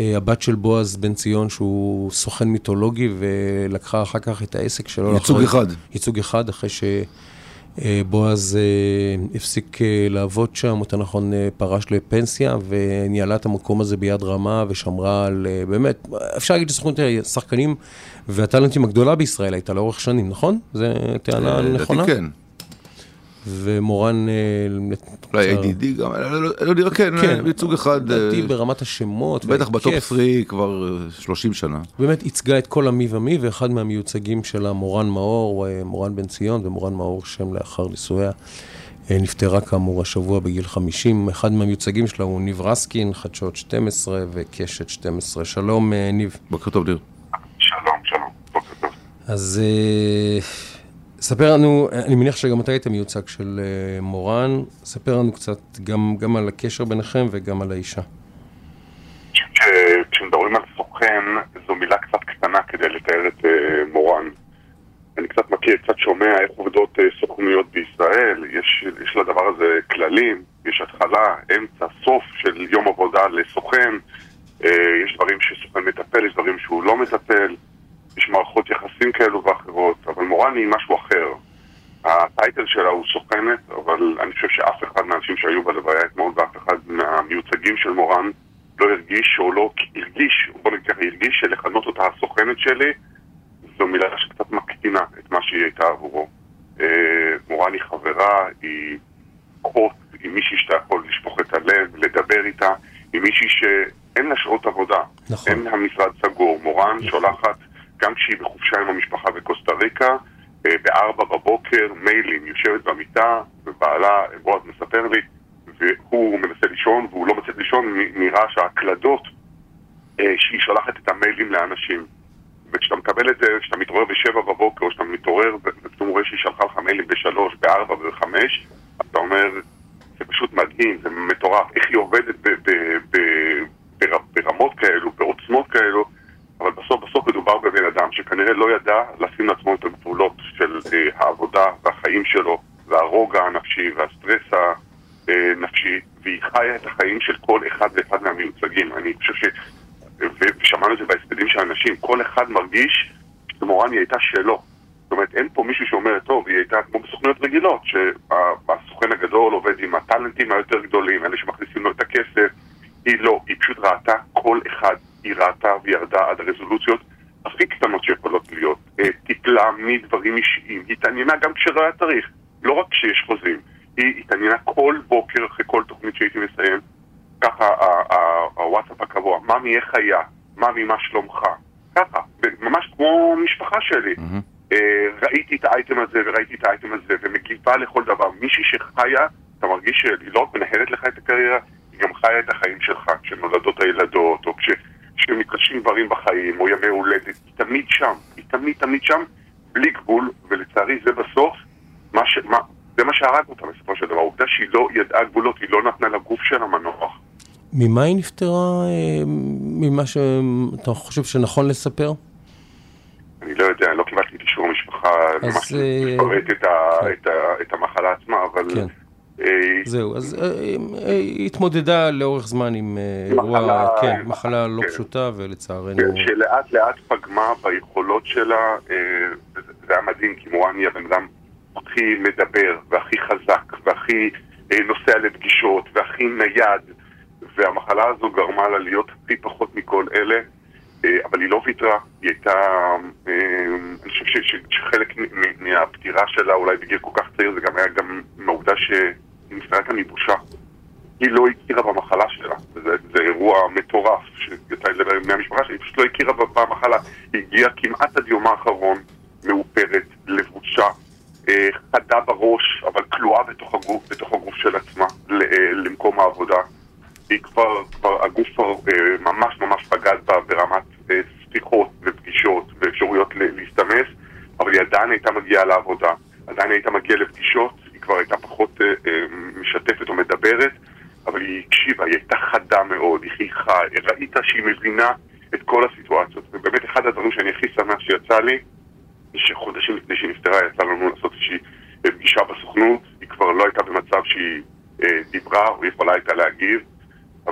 הבת של בועז בן ציון, שהוא סוכן מיתולוגי, ולקחה אחר כך את העסק שלו. ייצוג אחד. ייצוג אחד, אחרי שבועז הפסיק לעבוד שם, אותה נכון פרש לפנסיה, וניהלה את המקום הזה ביד רמה, ושמרה על, באמת, אפשר להגיד שסוכנות שחקנים, והטלנטים הגדולה בישראל הייתה לאורך שנים, נכון? זו טענה נכונה? כן. ומורן... אולי איי די די גם, לא נראה, כן, ייצוג אחד. לדעתי ברמת השמות. בטח בטופ שלוש כבר שלושים שנה. באמת ייצגה את כל המי ומי, ואחד מהמיוצגים שלה, מורן מאור, מורן בן ציון, ומורן מאור שם לאחר נישואיה, נפטרה כאמור השבוע בגיל חמישים. אחד מהמיוצגים שלה הוא ניב רסקין, חדשות שתים עשרה וקשת שתים עשרה. שלום ניב. בוקר טוב דיר. שלום, שלום, בוקר טוב. אז... ספר לנו, אני מניח שגם אתה היית מיוצג של uh, מורן, ספר לנו קצת גם, גם על הקשר ביניכם וגם על האישה. כשמדברים על סוכן, זו מילה קצת קטנה כדי לתאר את uh, מורן. אני קצת מכיר, קצת שומע איך עובדות uh, סוכנויות בישראל, יש, יש לדבר הזה כללים, יש התחלה, אמצע, סוף של יום עבודה לסוכן, uh, יש דברים שסוכן מטפל, יש דברים שהוא לא מטפל, יש מערכות יחסים כאלו ואחרות, אבל מורן היא משהו אחר. הטייטל שלה הוא סוכנת, אבל אני חושב שאף אחד מהאנשים שהיו בלוויה אתמול, ואף אחד מהמיוצגים של מורן לא הרגיש או לא הרגיש, בוא נגיד ככה, הרגיש שלכנות אותה הסוכנת שלי, זו מילה שקצת מקטינה את מה שהיא הייתה עבורו. מורן היא חברה, היא קוט, היא מישהי שאתה יכול לשפוך את הלב, לדבר איתה, היא מישהי שאין לה שעות עבודה, נכון. אין המשרד סגור. מורן נכון. שולחת גם כשהיא בחופשה עם המשפחה בקוסטה ריקה, בארבע בבוקר, מיילים, יושבת במיטה, ובעלה, בועז מספר לי, והוא מנסה לישון, והוא לא מצליח לישון, נראה שההקלדות, שהיא שולחת את המיילים לאנשים. וכשאתה מקבל את זה, כשאתה מתעורר בשבע בבוקר, או שאתה מתעורר, ופתאום רואה שהיא שלחה לך מיילים בשלוש, בארבע ובחמש, אתה אומר, זה פשוט מדהים, זה מטורף, איך היא עובדת ברמות כאלו, בעוצמות כאלו, אבל בסוף בסוף מדובר בבן אדם שכנראה לא ידע לשים לעצמו את הגבולות של אה, העבודה והחיים שלו, והרוגע הנפשי והסטרס הנפשי, והיא חיה את החיים של כל אחד ואחד מהמיוצגים. אני חושב ש... ושמענו את זה בהספדים של אנשים, כל אחד מרגיש שמורן היא הייתה שלו. זאת אומרת, אין פה מישהו שאומר, טוב, היא הייתה כמו בסוכנויות רגילות, שהסוכן הגדול עובד עם הטלנטים היותר גדולים, אלה שמכניסים לו את הכסף. היא לא, היא פשוט ראתה כל אחד. היא ראתה וירדה עד הרזולוציות הכי קטנות שיכולות להיות. טיפלה מדברים אישיים, היא התעניינה גם כשלא היה צריך, לא רק כשיש חוזים. היא התעניינה כל בוקר אחרי כל תוכנית שהייתי מסיים, ככה הוואטסאפ הקבוע, ממי איך היה, ממי מה שלומך, ככה, ממש כמו משפחה שלי. ראיתי את האייטם הזה וראיתי את האייטם הזה, ומגיבה לכל דבר. מישהי שחיה, אתה מרגיש שהיא לא מנהלת לך את הקריירה, היא גם חיה את החיים שלך, כשנולדות הילדות, או כש... שמתרשים דברים בחיים, או ימי הולדת, היא תמיד שם, היא תמיד תמיד שם, בלי גבול, ולצערי זה בסוף, מה ש... מה... זה מה שהרג אותה בסופו של דבר, העובדה שהיא לא ידעה גבולות, היא לא נתנה לגוף שלה מנוח. ממה היא נפטרה? ממה שאתה חושב שנכון לספר? אני לא יודע, לא קיבלתי את אישור המשפחה, ממש לפרט את המחלה עצמה, אבל... זהו, אז היא התמודדה לאורך זמן עם מחלה לא פשוטה, ולצערנו... שלאט לאט פגמה ביכולות שלה, זה היה מדהים, כי מורן היא הבן אדם הכי מדבר, והכי חזק, והכי נוסע לפגישות, והכי נייד, והמחלה הזו גרמה לה להיות הכי פחות מכל אלה, אבל היא לא ויתרה, היא הייתה, אני חושב שחלק מהפטירה שלה, אולי בגיל כל כך צעיר, זה גם היה גם מהעובדה שהיא נפטרה כאן מבושה. היא לא הכירה במחלה שלה, זה, זה אירוע מטורף, שיצא לדבר עם המשפחה שלה, היא פשוט לא הכירה במחלה, היא הגיעה כמעט עד יום האחרון, מאופרת, לבושה, חדה בראש, אבל כלואה בתוך הגוף, בתוך הגוף של עצמה, למקום העבודה. היא כבר, כבר הגוף כבר ממש ממש פגד בה ברמת ספיחות ופגישות ואפשרויות להסתמס, אבל היא עדיין הייתה מגיעה לעבודה, עדיין הייתה מגיעה לפגישות, היא כבר הייתה פחות משתפת או מדברת, אבל היא הקשיבה, היא הייתה חדה מאוד, היא חייכה, ראית שהיא מבינה את כל הסיטואציות, ובאמת אחד הדברים שאני הכי שמח שיצא לי, שחודשים לפני שהיא נפטרה יצא לנו לעשות איזושהי פגישה בסוכנות, היא כבר לא הייתה במצב שהיא דיברה או יכולה הייתה להגיב, אבל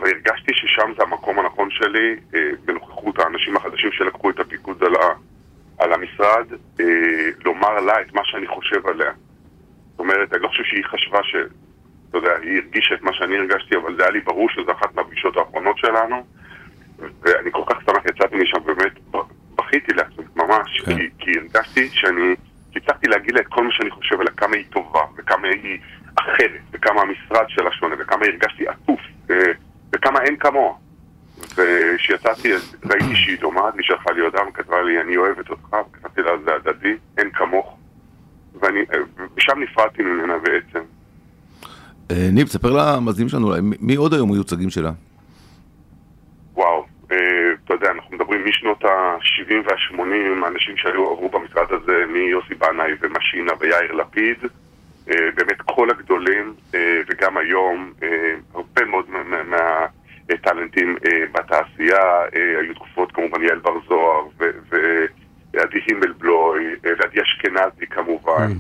והרגשתי ששם זה המקום הנכון שלי, בנוכחות האנשים החדשים שלקחו את הפיקוד על, על המשרד, לומר לה את מה שאני חושב עליה. זאת אומרת, אני לא חושב שהיא חשבה ש... אתה יודע, היא הרגישה את מה שאני הרגשתי, אבל זה היה לי ברור שזו אחת מהפגישות האחרונות שלנו, ואני כל כך שמח יצאתי משם, באמת בכיתי לעצמי, ממש, כן. כי, כי הרגשתי שאני... הצלחתי להגיד לה את כל מה שאני חושב עליה, כמה היא טובה, וכמה היא אחרת, וכמה המשרד שלה שונה, וכמה הרגשתי עטוף, וכמה אין כמוה. וכשיצאתי, ראיתי שהיא דומה, היא שלחה לי הודעה, כתבה לי, אני אוהבת אותך, וכתבתי לה, זה הדדי, אין כמוך. ושם נפרדתי ממנה בעצם. ניב, תספר למאזינים שלנו, מי עוד היום מיוצגים שלה? וואו, אתה יודע, אנחנו מדברים משנות ה-שבעים וה-שמונים, האנשים שהיו עברו במשרד הזה, מיוסי בנאי ומשינה ויאיר לפיד, באמת כל הגדולים, וגם היום, הרבה מאוד מהטלנטים בתעשייה, היו תקופות כמובן יעל בר זוהר, ועדי הימלבלוי, ועדי אשכנזי כמובן,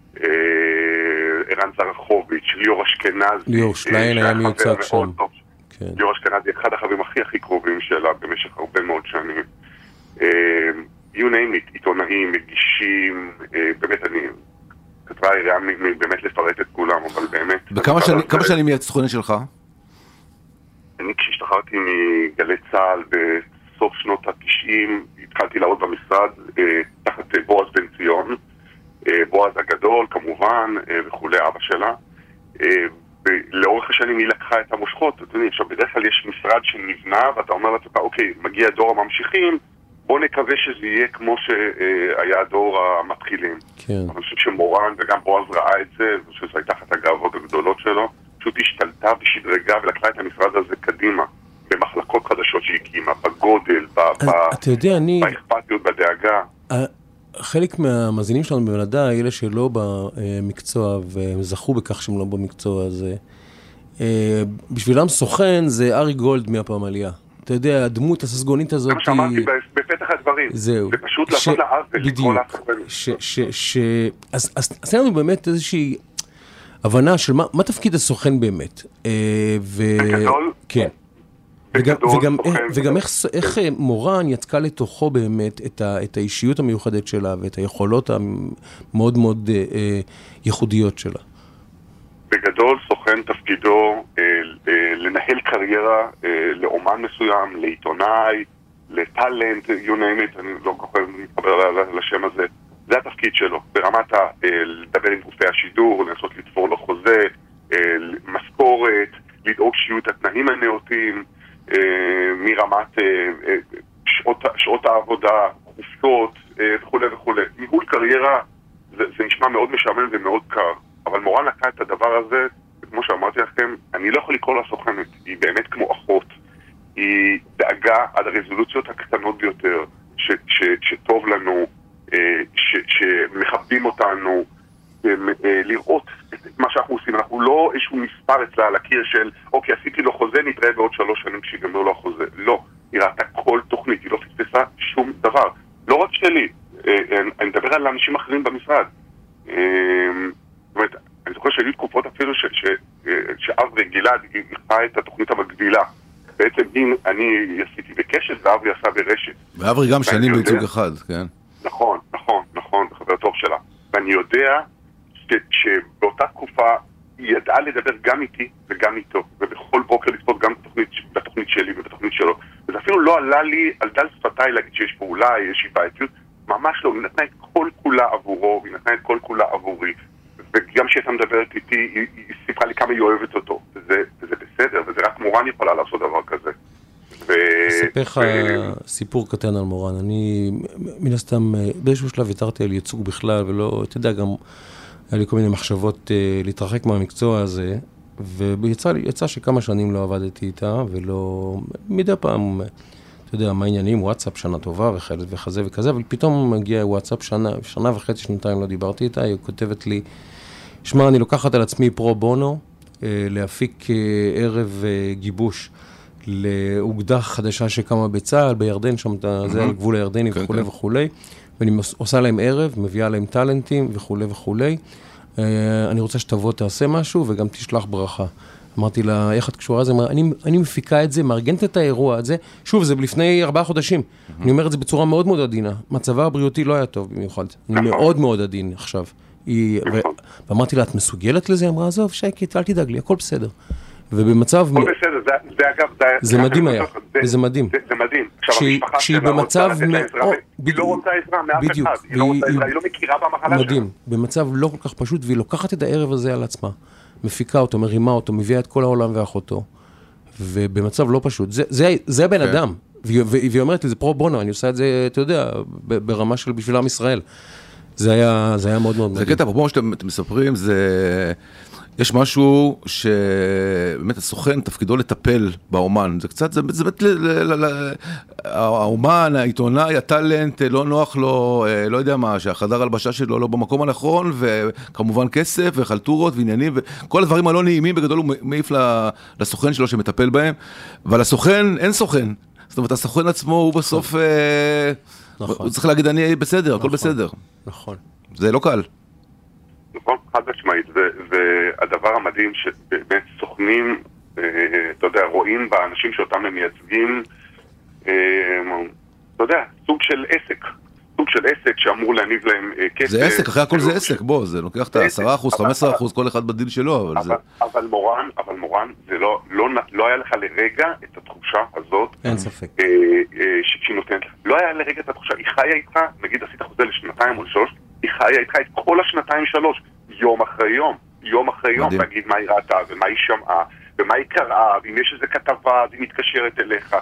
ערן זרחוביץ', ליאור אשכנזי, ליאור שליין היה מיוצג שם. ליאור אשכנזי, אחד החברים הכי הכי קרובים שלה במשך הרבה מאוד שנים. you name it, עיתונאים, מגישים, באמת אני, כתבה היריעה באמת לפרט את כולם, אבל באמת... וכמה שנים היא הסוכנת שלך? אני כשהשתחררתי מגלי צה"ל בסוף שנות ה-תשעים, התחלתי לעבוד במשרד תחת בועז בן ציון, בועז הגדול כמובן, וכולי, אבא שלה. לאורך השנים היא לקחה את המושכות. עכשיו, בדרך כלל יש משרד שנבנה, ואתה אומר לעצמך, אוקיי, מגיע דור הממשיכים, בוא נקווה שזה יהיה כמו שהיה דור המתחילים. כן. אני חושב שמורן וגם בועז ראה את זה, שזו הייתה אחת הגאוות הגדולות שלו, פשוט השתלטה ושדרגה ולקחה את המשרד הזה קדימה, במחלקות חדשות שהקימה, בגודל, באכפתיות, בדאגה. חלק מהמאזינים שלנו בוודאי, אלה שלא במקצוע וזכו בכך שהם לא במקצוע הזה, בשבילם סוכן זה ארי גולד מהפעמליה. אתה יודע, הדמות הססגונית הזאת... זה מה שאמרתי בפתח הדברים. זהו. זה פשוט לעשות לעוול. בדיוק. אז עשינו לנו באמת איזושהי הבנה של מה תפקיד הסוכן באמת. בגדול? כן. וגם, וגם איך, איך מורן יצקה לתוכו באמת את, ה, את האישיות המיוחדת שלה ואת היכולות המאוד מאוד אה, ייחודיות שלה. בגדול, סוכן תפקידו אה, אה, לנהל קריירה אה, לאומן מסוים, לעיתונאי, לטלנט, you name it, אני לא כל כך מתחבר לשם הזה. זה התפקיד שלו, ברמת ה, אה, לדבר עם גופי השידור, לנסות לתפור לו חוזה, אה, משכורת, לדאוג שיהיו את התנאים הנאותים, מרמת שעות, שעות העבודה, חופשות וכו' וכו'. ניהול קריירה זה, זה נשמע מאוד משעמם ומאוד קר, אבל מורן לקחה את הדבר הזה, כמו שאמרתי לכם, אני לא יכול לקרוא לה סוכנת, היא באמת כמו אחות, היא דאגה עד הרזולוציות הקטנות ביותר, ש, ש, שטוב לנו, ש, שמכבדים אותנו, לראות את מה שאנחנו עושים. אנחנו לא איזשהו מספר אצלה על הקיר של אוקיי, עשיתי לו חוזה, נתראה בעוד שלוש שנים כשיגמר לו החוזה. לא, היא ראתה כל תוכנית, היא לא פספסה שום דבר. לא רק שלי, אני מדבר על אנשים אחרים במשרד. זאת אומרת, אני זוכר שהיו תקופות אפילו שאברי גלעד יחאה את התוכנית המקבילה. בעצם אני עשיתי בקשת ואברי עשה ברשת. ואברי גם שנים בייצוג אחד, כן. נכון, נכון, נכון, בחבר טוב שלה. ואני יודע שבאותה תקופה היא ידעה לדבר גם איתי וגם איתו, ובכל בוקר לצפות גם בתוכנית, בתוכנית שלי ובתוכנית שלו. וזה אפילו לא עלה לי על דל שפתיי להגיד שיש פה אולי איזושהי בעייתיות, ממש לא, היא נתנה את כל כולה עבורו, היא נתנה את כל כולה עבורי, וגם כשהייתה מדברת איתי, היא, היא סיפרה לי כמה היא אוהבת אותו, וזה, וזה בסדר, וזה רק מורן יכולה לעשות דבר כזה. אספר לך סיפור קטן על מורן. אני מן הסתם באיזשהו שלב ויתרתי על ייצוג בכלל, ולא, אתה יודע, גם היה לי כל מיני מחשבות להתרחק מהמקצוע הזה, ויצא שכמה שנים לא עבדתי איתה, ולא, מדי פעם, אתה יודע, מה העניינים, וואטסאפ שנה טובה וכזה וכזה, אבל פתאום מגיע וואטסאפ שנה, שנה וחצי, שנתיים לא דיברתי איתה, היא כותבת לי, שמע, אני לוקחת על עצמי פרו בונו, להפיק ערב גיבוש, לאוגדה חדשה שקמה בצה"ל, בירדן, שם זה על גבול הירדני וכו' וכו', ואני עושה להם ערב, מביאה להם טלנטים וכו' וכו'. אני רוצה שתבוא, תעשה משהו, וגם תשלח ברכה. אמרתי לה, איך את קשורה לזה? אני, אני מפיקה את זה, מארגנת את האירוע הזה. שוב, זה לפני ארבעה חודשים. אני אומר את זה בצורה מאוד מאוד עדינה. מצבה הבריאותי לא היה טוב במיוחד. אני מאוד מאוד עדין עכשיו. ואמרתי לה, את מסוגלת לזה? אמרה, עזוב, שייקית, אל תדאג לי, הכל בסדר. ובמצב... הכל בסדר, זה אגב... זה מדהים היה, וזה מדהים. זה מדהים. עכשיו, המשפחה שלה רוצה לתת לה עזרה, היא לא רוצה עזרה מאף אחד. היא לא רוצה עזרה, היא לא מכירה במחלה שלה. מדהים, במצב לא כל כך פשוט, והיא לוקחת את הערב הזה על עצמה. מפיקה אותו, מרימה אותו, מביאה את כל העולם ואחותו. ובמצב לא פשוט. זה בן אדם. והיא אומרת לי, זה פרו בונו, אני עושה את זה, אתה יודע, ברמה של בשביל עם ישראל. זה היה, זה היה מאוד מאוד מדהים. זה קטע, כמו שאתם מספרים, זה... יש משהו שבאמת הסוכן תפקידו לטפל באומן. זה קצת, זה באמת, האומן, העיתונאי, הטלנט, לא נוח לו, לא יודע מה, שהחדר הלבשה שלו לא במקום הנכון, וכמובן כסף וחלטורות ועניינים, וכל הדברים הלא נעימים בגדול הוא מעיף לסוכן שלו שמטפל בהם, אבל הסוכן, אין סוכן. זאת אומרת, הסוכן עצמו הוא בסוף, הוא צריך להגיד, אני בסדר, הכל בסדר. נכון. זה לא קל. נכון, חד משמעית, והדבר המדהים שבאמת סוכנים, אתה יודע, רואים באנשים שאותם הם מייצגים, אתה יודע, סוג של עסק, סוג של עסק שאמור להניב להם כסף. זה עסק, אחרי הכל זה עסק, בוא, זה לוקח את ה-עשרה אחוז, חמישה עשר אחוז, כל אחד בדיל שלו, אבל זה... אבל מורן, אבל מורן, זה לא היה לך לרגע את התחושה הזאת. אין ספק. שהיא נותנת, לא היה לרגע את התחושה, היא חיה איתך, נגיד עשית חוזה לשנתיים או לשלוש, היא חיה איתך את כל השנתיים שלוש, יום אחרי יום, יום אחרי יום, תגיד מה היא ראתה ומה היא שמעה, ומה היא קראה, ואם יש איזו כתבה, אז היא מתקשרת אליך.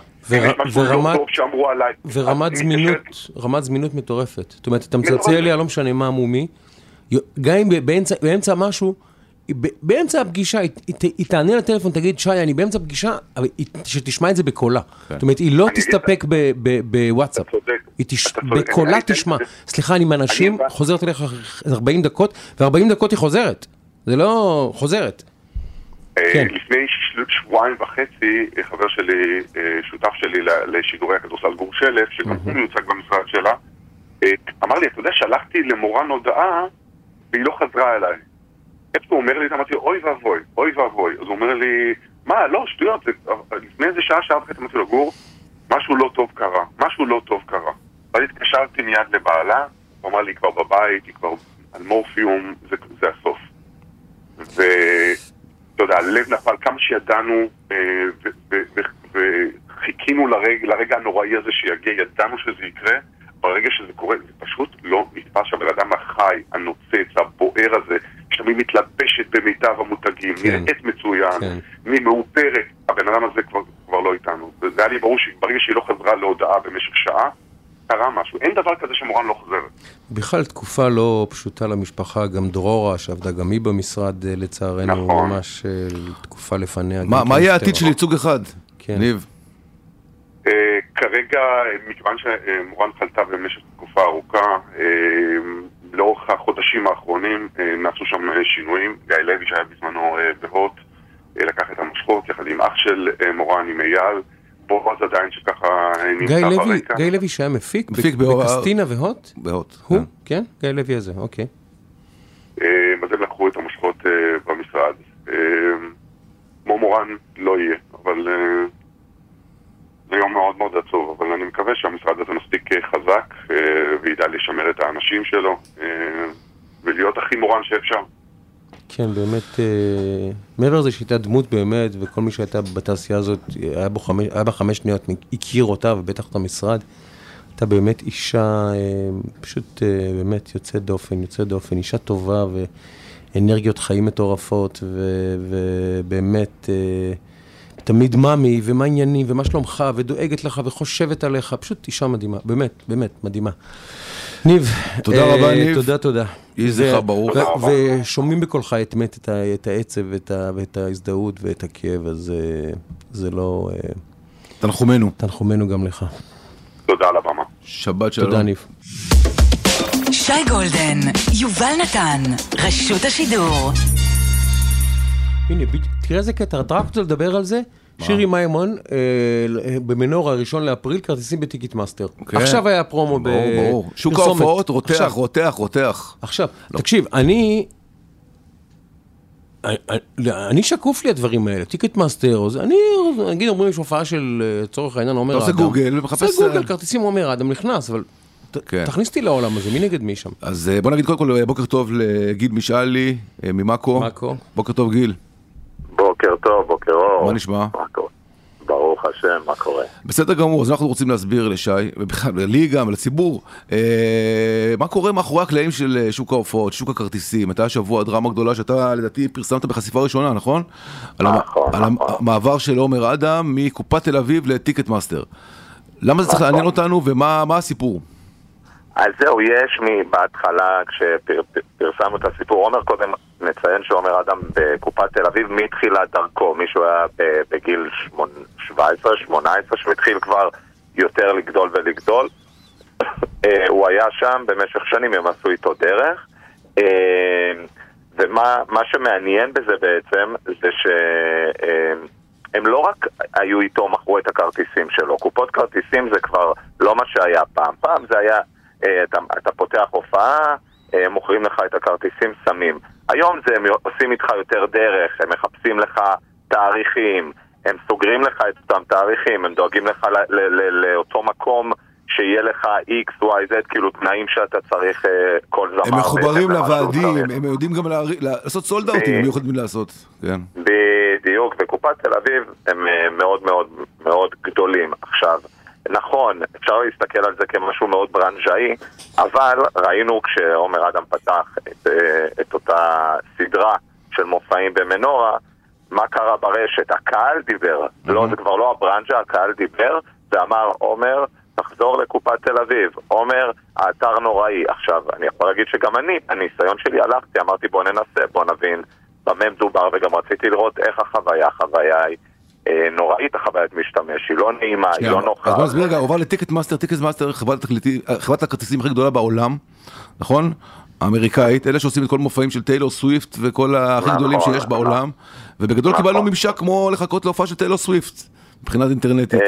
ורמת זמינות, רמת זמינות מטורפת. זאת אומרת, אתה מצלצל לי, לא משנה מה מומי, גם אם באמצע משהו, באמצע הפגישה, היא תענה לטלפון, תגיד, שי, אני באמצע הפגישה, שתשמע את זה בקולה. זאת אומרת, היא לא תסתפק בוואטסאפ. בקולה תשמע. סליחה, אני מאנשים, חוזרת אליך ארבעים דקות, ו-ארבעים דקות היא חוזרת. זה לא חוזרת. לפני שבועיים וחצי, חבר שלי, שותף שלי לשידורי הכדורסל גור שלף, שגם הוא מיוצג במשרד שלה, אמר לי, אתה יודע, שלחתי למורן הודעה, והיא לא חזרה אליי. איפה הוא אומר לי, אמרתי, אוי ואבוי, אוי ואבוי. אז הוא אומר לי, מה, לא, שטויות, לפני איזה שעה, שעה וחצי, אמרתי לו, גור, משהו לא טוב קרה, משהו לא טוב קרה. ואז התקשרתי מיד לבעלה, הוא אמר לי, כבר בבית, היא כבר על מורפיום, זה, זה הסוף. ואתה יודע, הלב נפל כמה שידענו, וחיכינו לרגע, לרגע הנוראי הזה שיגיע, ידענו שזה יקרה, ברגע שזה קורה, זה פשוט לא נתפס שהבן אדם החי, הנוצץ, הבוער הזה, שתמיד מתלבשת במיטב המותגים, כן. נראית מצוין, כן. ממאופרת, הבן אדם הזה כבר, כבר לא איתנו. זה היה לי ברור שברגע שהיא לא חזרה להודעה במשך שעה, קרה משהו. אין דבר כזה שמורן לא חוזרת. בכלל תקופה לא פשוטה למשפחה, גם דרורה, שעבדה גם היא במשרד, לצערנו, נכון. ממש תקופה לפניה. מה, מה יהיה העתיד של ייצוג אחד? כן. ניב. Uh, כרגע, מכיוון שמורן חלתה במשך תקופה ארוכה, uh, לאורך החודשים האחרונים uh, נעשו שם uh, שינויים. גיא לוי שהיה בזמנו uh, בהוט, uh, לקח את המושכות יחד עם אח של uh, מורן, עם אייל, בועז עדיין שככה נמצא ברקע. גיא לוי שהיה מפיק? מפיק בקסטינה והוט? בהוט. הוא? כן? גיא לוי הזה, אוקיי. Uh, אז הם לקחו את המושכות uh, במשרד. Uh, כמו מורן לא יהיה, אבל... Uh, זה יום מאוד מאוד עצוב, אבל אני מקווה שהמשרד הזה מספיק חזק וידע לשמר את האנשים שלו ולהיות הכי מורן שאפשר. כן, באמת, מעבר לזה שהייתה דמות באמת, וכל מי שהייתה בתעשייה הזאת, היה בו חמש, היה בה חמש שניות, הכיר אותה ובטח את המשרד, הייתה באמת אישה, פשוט באמת יוצאת דופן, יוצאת דופן, אישה טובה ואנרגיות חיים מטורפות, ובאמת... תמיד ממי, ומה עניינים, ומה שלומך, ודואגת לך, וחושבת עליך, פשוט אישה מדהימה, באמת, באמת, מדהימה. ניב. תודה אה, רבה, ניב. תודה, תודה. יהי זכרך ברוך. ושומעים בקולך את מת, את, את העצב, ואת, ואת ההזדהות, ואת הכאב, אז זה לא... תנחומנו. תנחומנו גם לך. תודה על הבמה. שבת שלום. תודה, ניב. שי גולדן, יובל נתן, רשות השידור. הנה, תראה איזה קטע, רק רוצה לדבר על זה, שירי מיימון, במנור הראשון לאפריל, כרטיסים בטיקט מאסטר. עכשיו היה פרומו ב... ברור, ברור. שוק ההופעות, רותח, רותח, רותח. עכשיו, תקשיב, אני... אני שקוף לי הדברים האלה, טיקט מאסטר, אני נגיד אומרים יש הופעה של צורך העניין עומר אדם. אתה עושה גוגל ומחפש... עושה גוגל, כרטיסים עומר אדם נכנס, אבל תכניס אותי לעולם הזה, מי נגד מי שם? אז בוא נגיד קודם כל בוקר טוב לגיל משאלי, ממאקו. מאקו. בוקר טוב גיל. בוקר טוב, בוקר אור. מה נשמע? ברוך השם, מה קורה? בסדר גמור, אז אנחנו רוצים להסביר לשי, ובכלל, לי גם, לציבור, אה, מה קורה מאחורי הקלעים של שוק ההופעות, שוק הכרטיסים. הייתה השבוע דרמה גדולה שאתה, לדעתי, פרסמת בחשיפה ראשונה, נכון? נכון, על נכון. המעבר של עומר אדם מקופת תל אביב לטיקט מאסטר. למה זה צריך לעניין אותנו, ומה הסיפור? אז זהו, יש בהתחלה, כשפרסמנו את הסיפור, עומר קודם נציין שעומר אדם בקופת תל אביב מתחילת דרכו, מישהו היה בגיל שבע עשרה שמונה עשרה, שמתחיל כבר יותר לגדול ולגדול. הוא היה שם במשך שנים, הם עשו איתו דרך, ומה שמעניין בזה בעצם, זה שהם לא רק היו איתו, מכרו את הכרטיסים שלו. קופות כרטיסים זה כבר לא מה שהיה פעם. פעם זה היה... אתה, אתה פותח הופעה, מוכרים לך את הכרטיסים, שמים. היום זה הם עושים איתך יותר דרך, הם מחפשים לך תאריכים, הם סוגרים לך את אותם תאריכים, הם דואגים לך ל- ל- ל- לאותו מקום שיהיה לך X, Y, Z, כאילו תנאים שאתה צריך כל זמן. הם מחוברים לוועדים, הם יודעים גם לעשות סולדאוטים, הם יכולים לעשות. בדיוק, בקופת תל אביב הם מאוד מאוד מאוד גדולים. עכשיו, נכון, אפשר להסתכל על זה כמשהו מאוד ברנז'אי, אבל ראינו כשעומר אדם פתח את, את אותה סדרה של מופעים במנורה, מה קרה ברשת? הקהל דיבר, mm-hmm. לא, זה כבר לא הברנז'ה, הקהל דיבר, ואמר, עומר, תחזור לקופת תל אביב. עומר, האתר נוראי. עכשיו, אני יכול להגיד שגם אני, הניסיון שלי הלכתי, אמרתי בוא ננסה, בוא נבין במה מדובר, וגם רציתי לראות איך החוויה, החוויה היא נוראית, החוויית משתמש, היא לא נעימה, היא לא נוחה. אז בוא נסביר רגע, עובר לטיקט מאסטר, טיקט מאסטר, חברת הכרטיסים הכי גדולה בעולם, נכון? האמריקאית, אלה שעושים את כל מופעים של טיילור סוויפט וכל הכי גדולים שיש בעולם, ובגדול קיבלנו ממשק כמו לחכות להופעה של טיילור סוויפט, מבחינת אינטרנטית.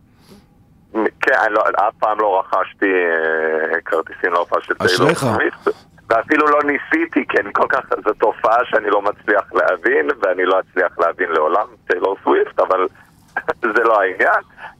כן, אף פעם לא רכשתי כרטיסים להופעה של טיילור סוויפט. ואפילו לא ניסיתי, כי אני כל כך, זו תופעה שאני לא מצליח להבין, ואני לא אצליח להבין לעולם טיילור סוויפט, אבל זה לא העניין.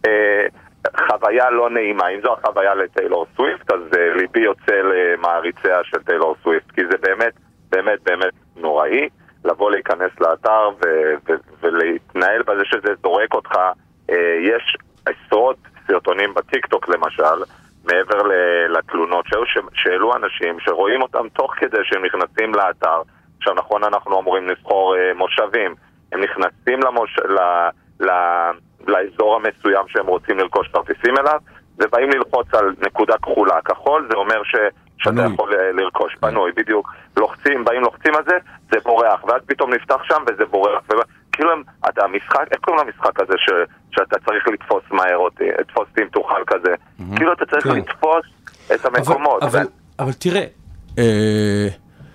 חוויה לא נעימה, אם זו החוויה לטיילור סוויפט, אז ליבי יוצא למעריציה של טיילור סוויפט, כי זה באמת, באמת, באמת נוראי, לבוא להיכנס לאתר ו- ו- ולהתנהל בזה שזה זורק אותך. יש עשרות סרטונים בטיקטוק למשל, מעבר לתלונות שאלו אנשים שרואים אותם תוך כדי שהם נכנסים לאתר. עכשיו נכון, אנחנו אמורים לבחור מושבים, הם נכנסים למוש... ל... ל... לאזור המסוים שהם רוצים לרכוש כרטיסים אליו, ובאים ללחוץ על נקודה כחולה. כחול זה אומר ש... שאתה יכול לרכוש, פנוי, בדיוק. לוחצים, באים לוחצים על זה, זה בורח, ואז פתאום נפתח שם וזה בורח. ו... כאילו אתה המשחק, איך קוראים למשחק הזה ש, שאתה צריך לתפוס מהר אותי, לתפוס טים תוכל כזה, mm-hmm. כאילו אתה צריך כן. לתפוס את המקומות. אבל, אבל, אבל תראה, אה,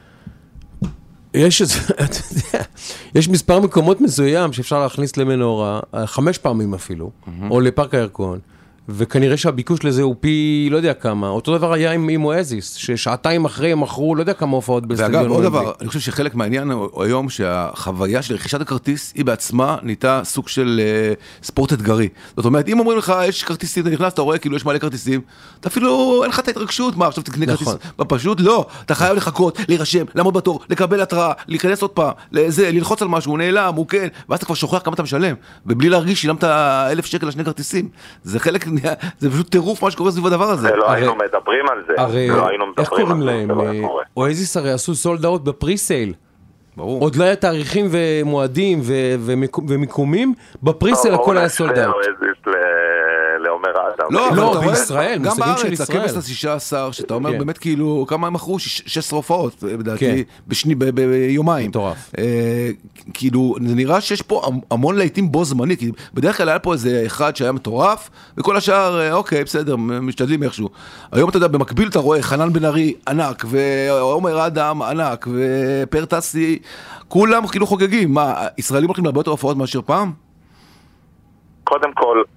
יש, אתה יודע, יש מספר מקומות מסוים שאפשר להכניס למנורה, חמש פעמים אפילו, mm-hmm. או לפארק הירקון, וכנראה שהביקוש לזה הוא פי לא יודע כמה. אותו דבר היה עם, עם אואזיס, ששעתיים אחרי הם מכרו לא יודע כמה הופעות בסטדיון. ואגב, עוד דבר, אני חושב שחלק מהעניין היום שהחוויה של רכישת הכרטיס היא בעצמה נהייתה סוג של uh, ספורט אתגרי. זאת אומרת, אם אומרים לך, יש כרטיסים, אתה נכנס, אתה רואה כאילו יש מלא כרטיסים, אתה אפילו אין לך את ההתרגשות, מה, עכשיו תקנה נכון. כרטיס, פשוט לא, אתה חייב לחכות, להירשם, לעמוד בתור, לקבל התראה, להיכנס עוד פעם, לזה, ללחוץ על משהו, הוא נעלם, הוא כן, ואז אתה כבר שוכח כמה אתה משלם, ובלי להרגיש שילמת אלף שקל לשני כרטיסים. זה חלק, זה פשוט טירוף מה שקורה סביב הדבר הזה. לא היינו מדברים על זה. הרי, איך קוראים להם? אואזיס הרי עשו סולד אאוט בפריסייל. ברור. עוד לא היה תאריכים ומועדים ומיקומים, בפריסייל הכל היה סולד אאוט. אואזיס לעומר אדם. לא, בישראל, מושגים של ישראל. גם בארץ, הכבש ה-שישה עשר, שאתה אומר באמת כאילו, כמה הם מכרו? שש עשרה הופעות, בדעתי, ביומיים. מטורף. כאילו, זה נראה שיש פה המון לעיתים בו זמני, כי בדרך כלל היה פה איזה אחד שהיה מטורף, וכל השאר, אוקיי, בסדר, משתדלים איכשהו. היום אתה יודע, במקביל אתה רואה חנן בן ארי ענק, ועומר אדם ענק, ופר טסי, כולם כאילו חוגגים. מה, ישראלים הולכים להרבה יותר הופעות מאשר פעם? קודם כל,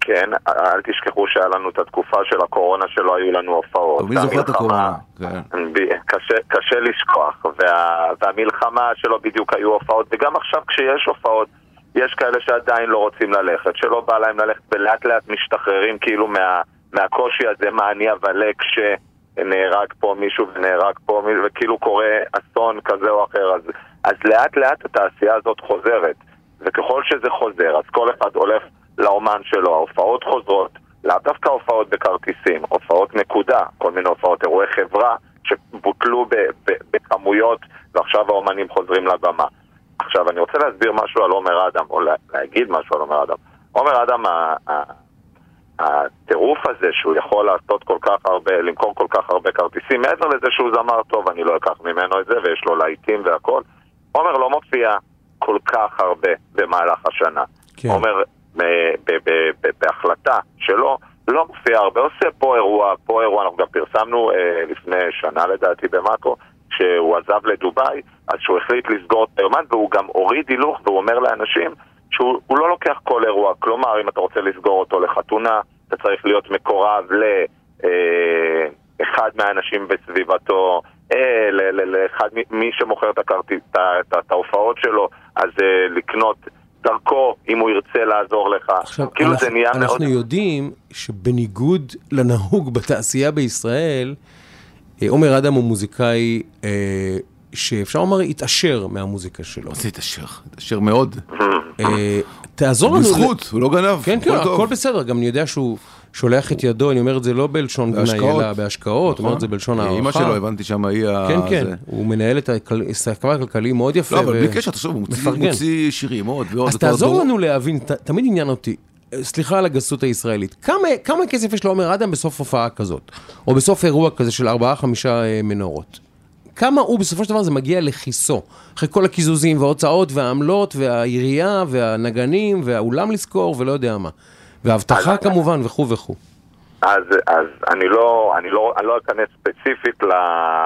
כן, אל תשכחו שהיה לנו את התקופה של הקורונה שלא היו לנו הופעות. מי זוכר את הקורונה? קשה, קשה לשכוח, וה, והמלחמה שלא בדיוק היו הופעות, וגם עכשיו כשיש הופעות, יש כאלה שעדיין לא רוצים ללכת, שלא בא להם ללכת, ולאט לאט משתחררים כאילו מה, מהקושי הזה, מה אני אבלה כשנהרג פה מישהו ונהרג פה מישהו, וכאילו קורה אסון כזה או אחר, אז, אז לאט לאט התעשייה הזאת חוזרת, וככל שזה חוזר, אז כל אחד הולך לאומן שלו, ההופעות חוזרות, לאו דווקא הופעות בכרטיסים, הופעות נקודה, כל מיני הופעות, אירועי חברה שבוטלו ב- ב- בכמויות, ועכשיו האומנים חוזרים לבמה. עכשיו, אני רוצה להסביר משהו על עומר אדם, או להגיד משהו על עומר אדם. עומר אדם, הטירוף הזה שהוא יכול לעשות כל כך הרבה, למכור כל כך הרבה כרטיסים, מעבר לזה שהוא זמר טוב, אני לא אקח ממנו את זה, ויש לו להיטים והכל. עומר לא מופיע כל כך הרבה במהלך השנה. כן. עומר, בהחלטה שלו, לא מופיע הרבה, עושה פה אירוע, פה אירוע, אנחנו גם פרסמנו אה, לפני שנה לדעתי במאקו, שהוא עזב לדוביי, אז שהוא החליט לסגור את היומן, והוא גם הוריד הילוך, והוא אומר לאנשים שהוא לא לוקח כל אירוע, כלומר, אם אתה רוצה לסגור אותו לחתונה, אתה צריך להיות מקורב לאחד מהאנשים בסביבתו, אה, לאחד מי שמוכר את ההופעות שלו, אז אה, לקנות דרכו, אם הוא ירצה לעזור לך. עכשיו, כאילו אנחנו, זה נהיה אנחנו מאוד... יודעים שבניגוד לנהוג בתעשייה בישראל, עומר אדם הוא מוזיקאי אה, שאפשר לומר התעשר מהמוזיקה שלו. זה התעשר, התעשר מאוד. אה, תעזור לנו... בזכות, הוא לא גנב. כן, כן, הכל בסדר. גם אני יודע שהוא שולח את ידו, אני אומר את זה לא בלשון גנאי, אלא בהשקעות, אומר את זה בלשון הערכה. אמא שלו, הבנתי שם היא ה... כן, כן, הוא מנהל את הסקמה הכלכלי מאוד יפה. לא, אבל בלי קשר, תחשוב, הוא מוציא שירים עוד ועוד. אז תעזור לנו להבין, תמיד עניין אותי, סליחה על הגסות הישראלית, כמה, כמה כסף יש לעומר אדם בסוף הופעה כזאת, או בסוף אירוע כזה של ארבעה, חמישה מנורות? כמה הוא בסופו של דבר זה מגיע לכיסו, אחרי כל הכיזוזים וההוצאות והעמלות והעירייה והנגנים והאולם לזכור ולא יודע מה, וההבטחה כמובן וכו' וכו'. אז, אז אני לא, אני לא, אני לא אכנס ספציפית ל,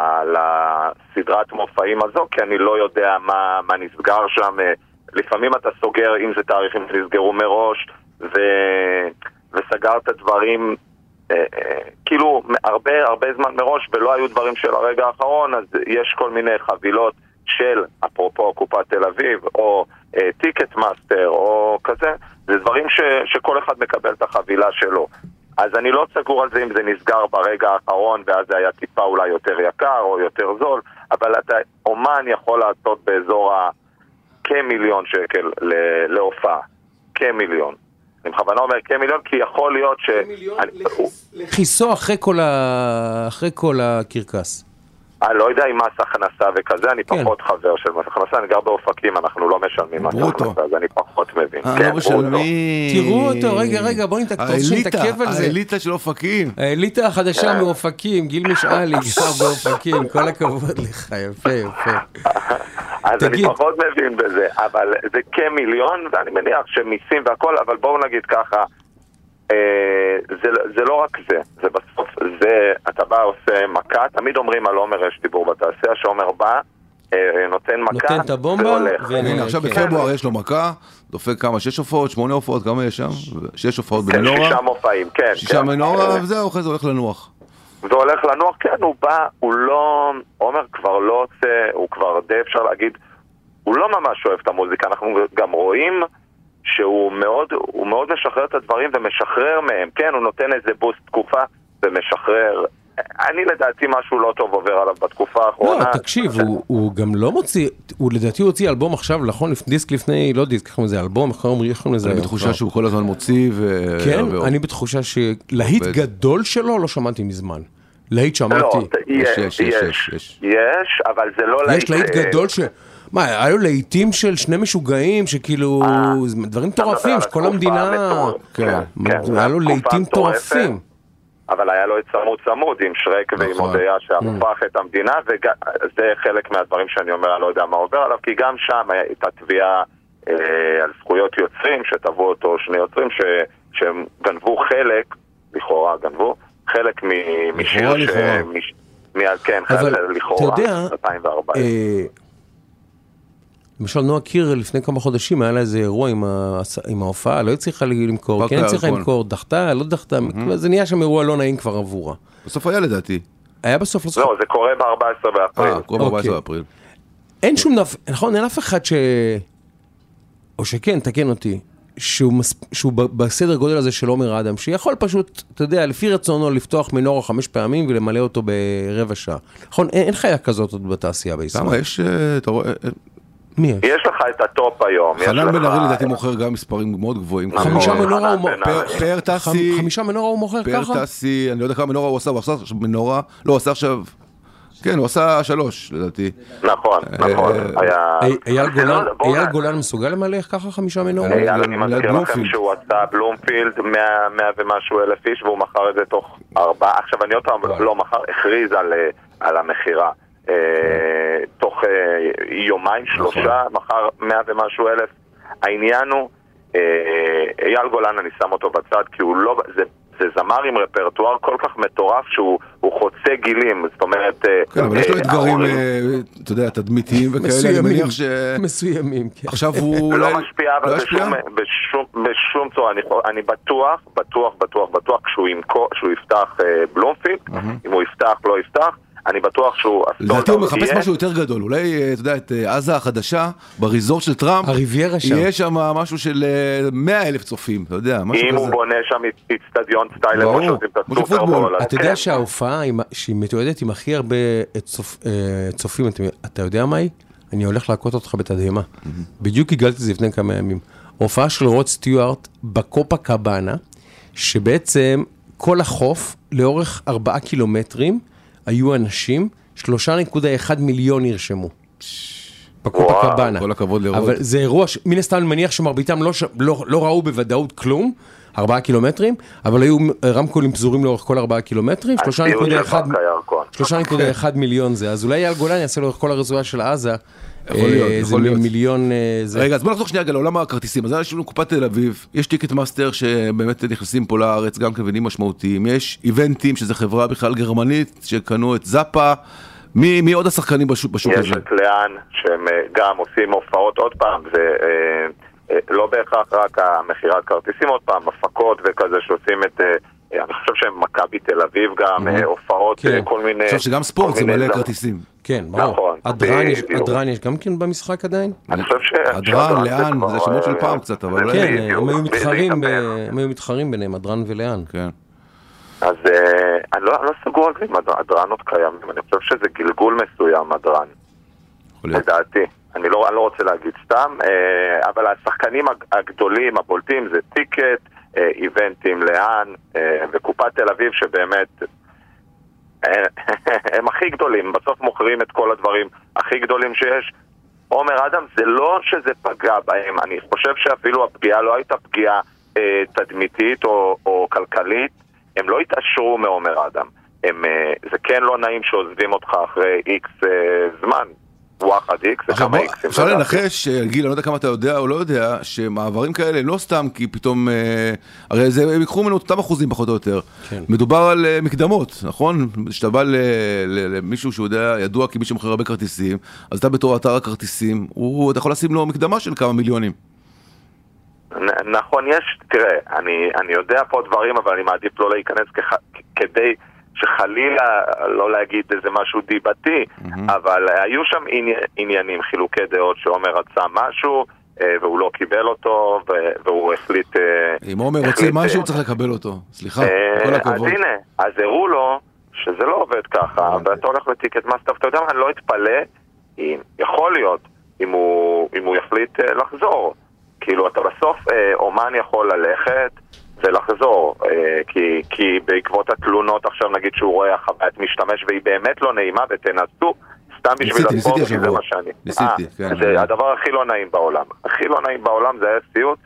לסדרת מופעים הזו, כי אני לא יודע מה, מה נסגר שם. לפעמים אתה סוגר, אם זה תאריכים שנסגרו מראש, ו... וסגרת דברים אה, אה, כאילו הרבה הרבה זמן מראש, ולא היו דברים של הרגע האחרון, אז יש כל מיני חבילות של, אפרופו קופת תל אביב, או אה, טיקט מאסטר, או כזה, זה דברים ש... שכל אחד מקבל את החבילה שלו. אז אני לא סגור על זה אם זה נסגר ברגע האחרון, ואז זה היה טיפה אולי יותר יקר או יותר זול, אבל אתה אומן יכול לעשות באזור ה... כמיליון שקל להופעה. כמיליון. אני בכוונה אומר כמיליון, כי יכול להיות ש... כמיליון לחיסו אחרי כל הקרקס. אני לא יודע אם מס הכנסה וכזה, אני פחות חבר של מס הכנסה, אני גר באופקים, אנחנו לא משלמים מס הכנסה, אז אני פחות מבין. אה, לא משלמים. תראו אותו, רגע, רגע, בואו נתעכב על זה. האליטה של אופקים. האליטה החדשה מאופקים, גיל משאלי, גר באופקים, כל הכבוד לך, יפה, יפה. אז אני פחות מבין בזה, אבל זה כמיליון, ואני מניח שמיסים והכל, אבל בואו נגיד ככה, זה, זה לא רק זה, זה בסוף, זה, אתה בא עושה מכה, תמיד אומרים על עומר יש דיבור בתעשייה, שעומר בא, נותן מכה, נותן את הבומבה, והנה, עכשיו בפברואר יש לו מכה, דופק כמה, שש הופעות, שמונה הופעות, כמה יש שם? שש הופעות במנורה. שישה מופעים, כן. שישה מנורה, וזהו, אחרי זה הולך לנוח. והולך לנוח, כן, הוא בא, הוא לא, עומר כבר לא עושה, הוא כבר די אפשר להגיד, הוא לא ממש אוהב את המוזיקה, אנחנו גם רואים שהוא מאוד, הוא מאוד משחרר את הדברים ומשחרר מהם, כן, הוא נותן איזה בוסט תקופה ומשחרר. אני לדעתי משהו לא טוב עובר עליו בתקופה האחרונה. לא, תקשיב, הוא, הוא גם לא מוציא, הוא לדעתי הוא הוציא אלבום עכשיו, נכון, דיסק לפני, לא דיסק, איך זה אלבום, איך אומרים לזה? אני בתחושה שהוא כל הזמן מוציא ו... כן, אני בתחושה שלהיט גדול שלו לא שמעתי מזמן. להיט שמעתי. לא, יש, יש, יש, יש. יש, אבל זה לא להיט... יש להיט גדול ש... מה, היה לו להיטים של שני משוגעים, שכאילו, דברים טורפים, שכל המדינה... כן, היה לו להיטים טורפים. אבל היה לו את צמוד צמוד עם שרק ועם הודיה שהפך את המדינה, וזה חלק מהדברים שאני אומר, אני לא יודע מה עובר עליו, כי גם שם הייתה תביעה על זכויות יוצרים, שטבעו אותו שני יוצרים, שהם גנבו חלק, לכאורה גנבו, חלק משיר ש... כן, לכאורה, אלפיים וארבע. למשל, נועה קיר לפני כמה חודשים, היה לה איזה אירוע עם ההופעה, לא הצליחה למכור, כן הצליחה למכור, דחתה, לא דחתה, זה נהיה שם אירוע לא נעים כבר עבורה. בסוף היה לדעתי. היה בסוף, לא, זה קורה ב-ארבעה עשר באפריל. אה, קורה ב-ארבעה עשר באפריל. אין שום נפ... נכון, אין אף אחד ש... או שכן, תקן אותי, שהוא, מס... שהוא בסדר גודל הזה של עומר אדם, שיכול פשוט, אתה יודע, לפי רצונו לפתוח מנורה חמש פעמים ולמלא אותו ברבע שעה. נכון, אין, אין חיה כזאת עוד בתעשייה בישראל. למה, יש, אתה רואה... מי יש? יש לך את הטופ היום. חנן בן ארי לדעתי מוכר גם מספרים מאוד גבוהים. חמישה מנורה הוא מוכר. פאר טסי. חמישה מנורה הוא מוכר ככה? פאר טסי, אני לא יודע כמה מנורה הוא עשה, הוא עשה מנורה, לא, הוא עשה עכשיו... כן, הוא עשה שלוש, לדעתי. נכון, נכון. אייל גולן מסוגל למלא ככה חמישה מנורה? אייל, אני מזכיר לכם שהוא עשה בלומפילד מאה ומשהו אלף איש, והוא מכר את זה תוך ארבעה. עכשיו, אני עוד פעם לא מכר, הכריז על המחירה. תוך יומיים, שלושה, מחר מאה ומשהו אלף. העניין הוא, אייל גולן, אני שם אותו בצד, כי הוא לא, זה, זה זמר עם רפרטואר כל כך מטורף שהוא חוצה גילים, זאת אומרת... כן, אבל יש לו אתגרים, אתה יודע, תדמיתיים וכאלה, אני מניח ש... מסוימים, כן. עכשיו הוא... לא משפיע, אבל בשום צורה, אני בטוח, בטוח, בטוח, בטוח, כשהוא יפתח בלומפילד, אם הוא יפתח, לא יפתח, אני בטוח שהוא... לדעתי הוא מחפש משהו יותר גדול, אולי, אתה יודע, את עזה החדשה, בריזורט של טראמפ, הריביירה שם. יהיה שם משהו של מאה אלף צופים, אתה יודע, משהו כזה. אם הוא בונה שם אצטדיון סטיילר, כמו שעושים את הסופרבול. אתה יודע שההופעה, שהיא מתועדת עם הכי הרבה צופים, אתה יודע מה היא? אני הולך להכות אותך בתדהמה. בדיוק הגלתי את זה לפני כמה ימים. הופעה של רוד סטיוארט בקופה קבאנה, שבעצם כל החוף, לאורך ארבעה קילומטרים, היו אנשים, שלושה נקודה אחד מיליון נרשמו. בקופה קבאנה. כל הכבוד לראות. אבל זה אירוע, מן הסתם אני מניח שמרביתם לא, לא, לא ראו בוודאות כלום, ארבעה קילומטרים, אבל היו רמקולים פזורים לאורך כל ארבעה קילומטרים, שלושה נקודה אחד מיליון זה. אז אולי אייל גולן יעשה לאורך כל הרצועה של עזה, יכול להיות, יכול להיות. מיליון... רגע, אז בוא נחזור שנייה לעולם הכרטיסים. אז יש לנו קופת תל אביב, יש טיקט מאסטר שבאמת נכנסים פה לארץ, גם כבדים משמעותיים. יש איבנטים, שזה חברה בכלל גרמנית, שקנו את זאפה. מי, מי עוד השחקנים בשוק, בשוק הזה? יש את לאן, שהם גם עושים הופעות עוד פעם, זה לא בהכרח רק המחירת כרטיסים עוד פעם, הפקות וכזה שעושים את... אני חושב שהם מכבי תל אביב גם, הופעות, כל מיני... אני חושב שגם ספורט זה מלא כרטיסים. כן, ברור. אדרן יש גם כן במשחק עדיין? אני חושב ש... אדרן, לאן, זה שמות של פעם קצת, אבל... כן, הם היו מתחרים ביניהם, אדרן ולאן. כן. אז אני לא סגור על זה אם אדרן עוד קיימים, אני חושב שזה גלגול מסוים, אדרן. לדעתי. אני לא רוצה להגיד סתם, אבל השחקנים הגדולים, הבולטים, זה טיקט, איבנטים לאן, וקופת תל אביב שבאמת הם הכי גדולים, בסוף מוכרים את כל הדברים הכי גדולים שיש. עומר אדם, זה לא שזה פגע בהם, אני חושב שאפילו הפגיעה לא הייתה פגיעה אה, תדמיתית או, או כלכלית, הם לא התעשרו מעומר אדם. הם, אה, זה כן לא נעים שעוזבים אותך אחרי איקס אה, זמן. וואחד איקס, זה כמה איקסים. אפשר לנחש, גיל, אני לא יודע כמה אתה יודע או לא יודע, שמעברים כאלה לא סתם כי פתאום, הרי זה, הם יקחו ממנו אותם אחוזים פחות או יותר. מדובר על מקדמות, נכון? שאתה בא למישהו שהוא יודע, ידוע כי מי שמוכר הרבה כרטיסים, אז אתה בתור אתר הכרטיסים, אתה יכול לשים לו מקדמה של כמה מיליונים. נכון, יש, תראה, אני יודע פה דברים, אבל אני מעדיף לא להיכנס כדי... שחלילה, לא להגיד איזה משהו דיבתי, mm-hmm. אבל היו שם עניינים, חילוקי דעות שעומר רצה משהו, והוא לא קיבל אותו, והוא החליט... אם עומר רוצה משהו, הוא צריך לקבל אותו. סליחה, כל הכבוד. אז הנה, אז הראו לו שזה לא עובד ככה, ואתה הולך לטיקט מאסטר, אתה יודע מה, אני לא אתפלא, יכול להיות, אם הוא יחליט לחזור. כאילו, אתה בסוף אומן יכול ללכת, ולחזור, כי, כי בעקבות התלונות עכשיו נגיד שהוא רואה החוויית משתמש והיא באמת לא נעימה ותנסו סתם בשביל הספורט, כי זה מה שאני. ניסיתי, כן. זה הדבר הכי לא נעים בעולם. הכי לא נעים בעולם זה היה סיוט.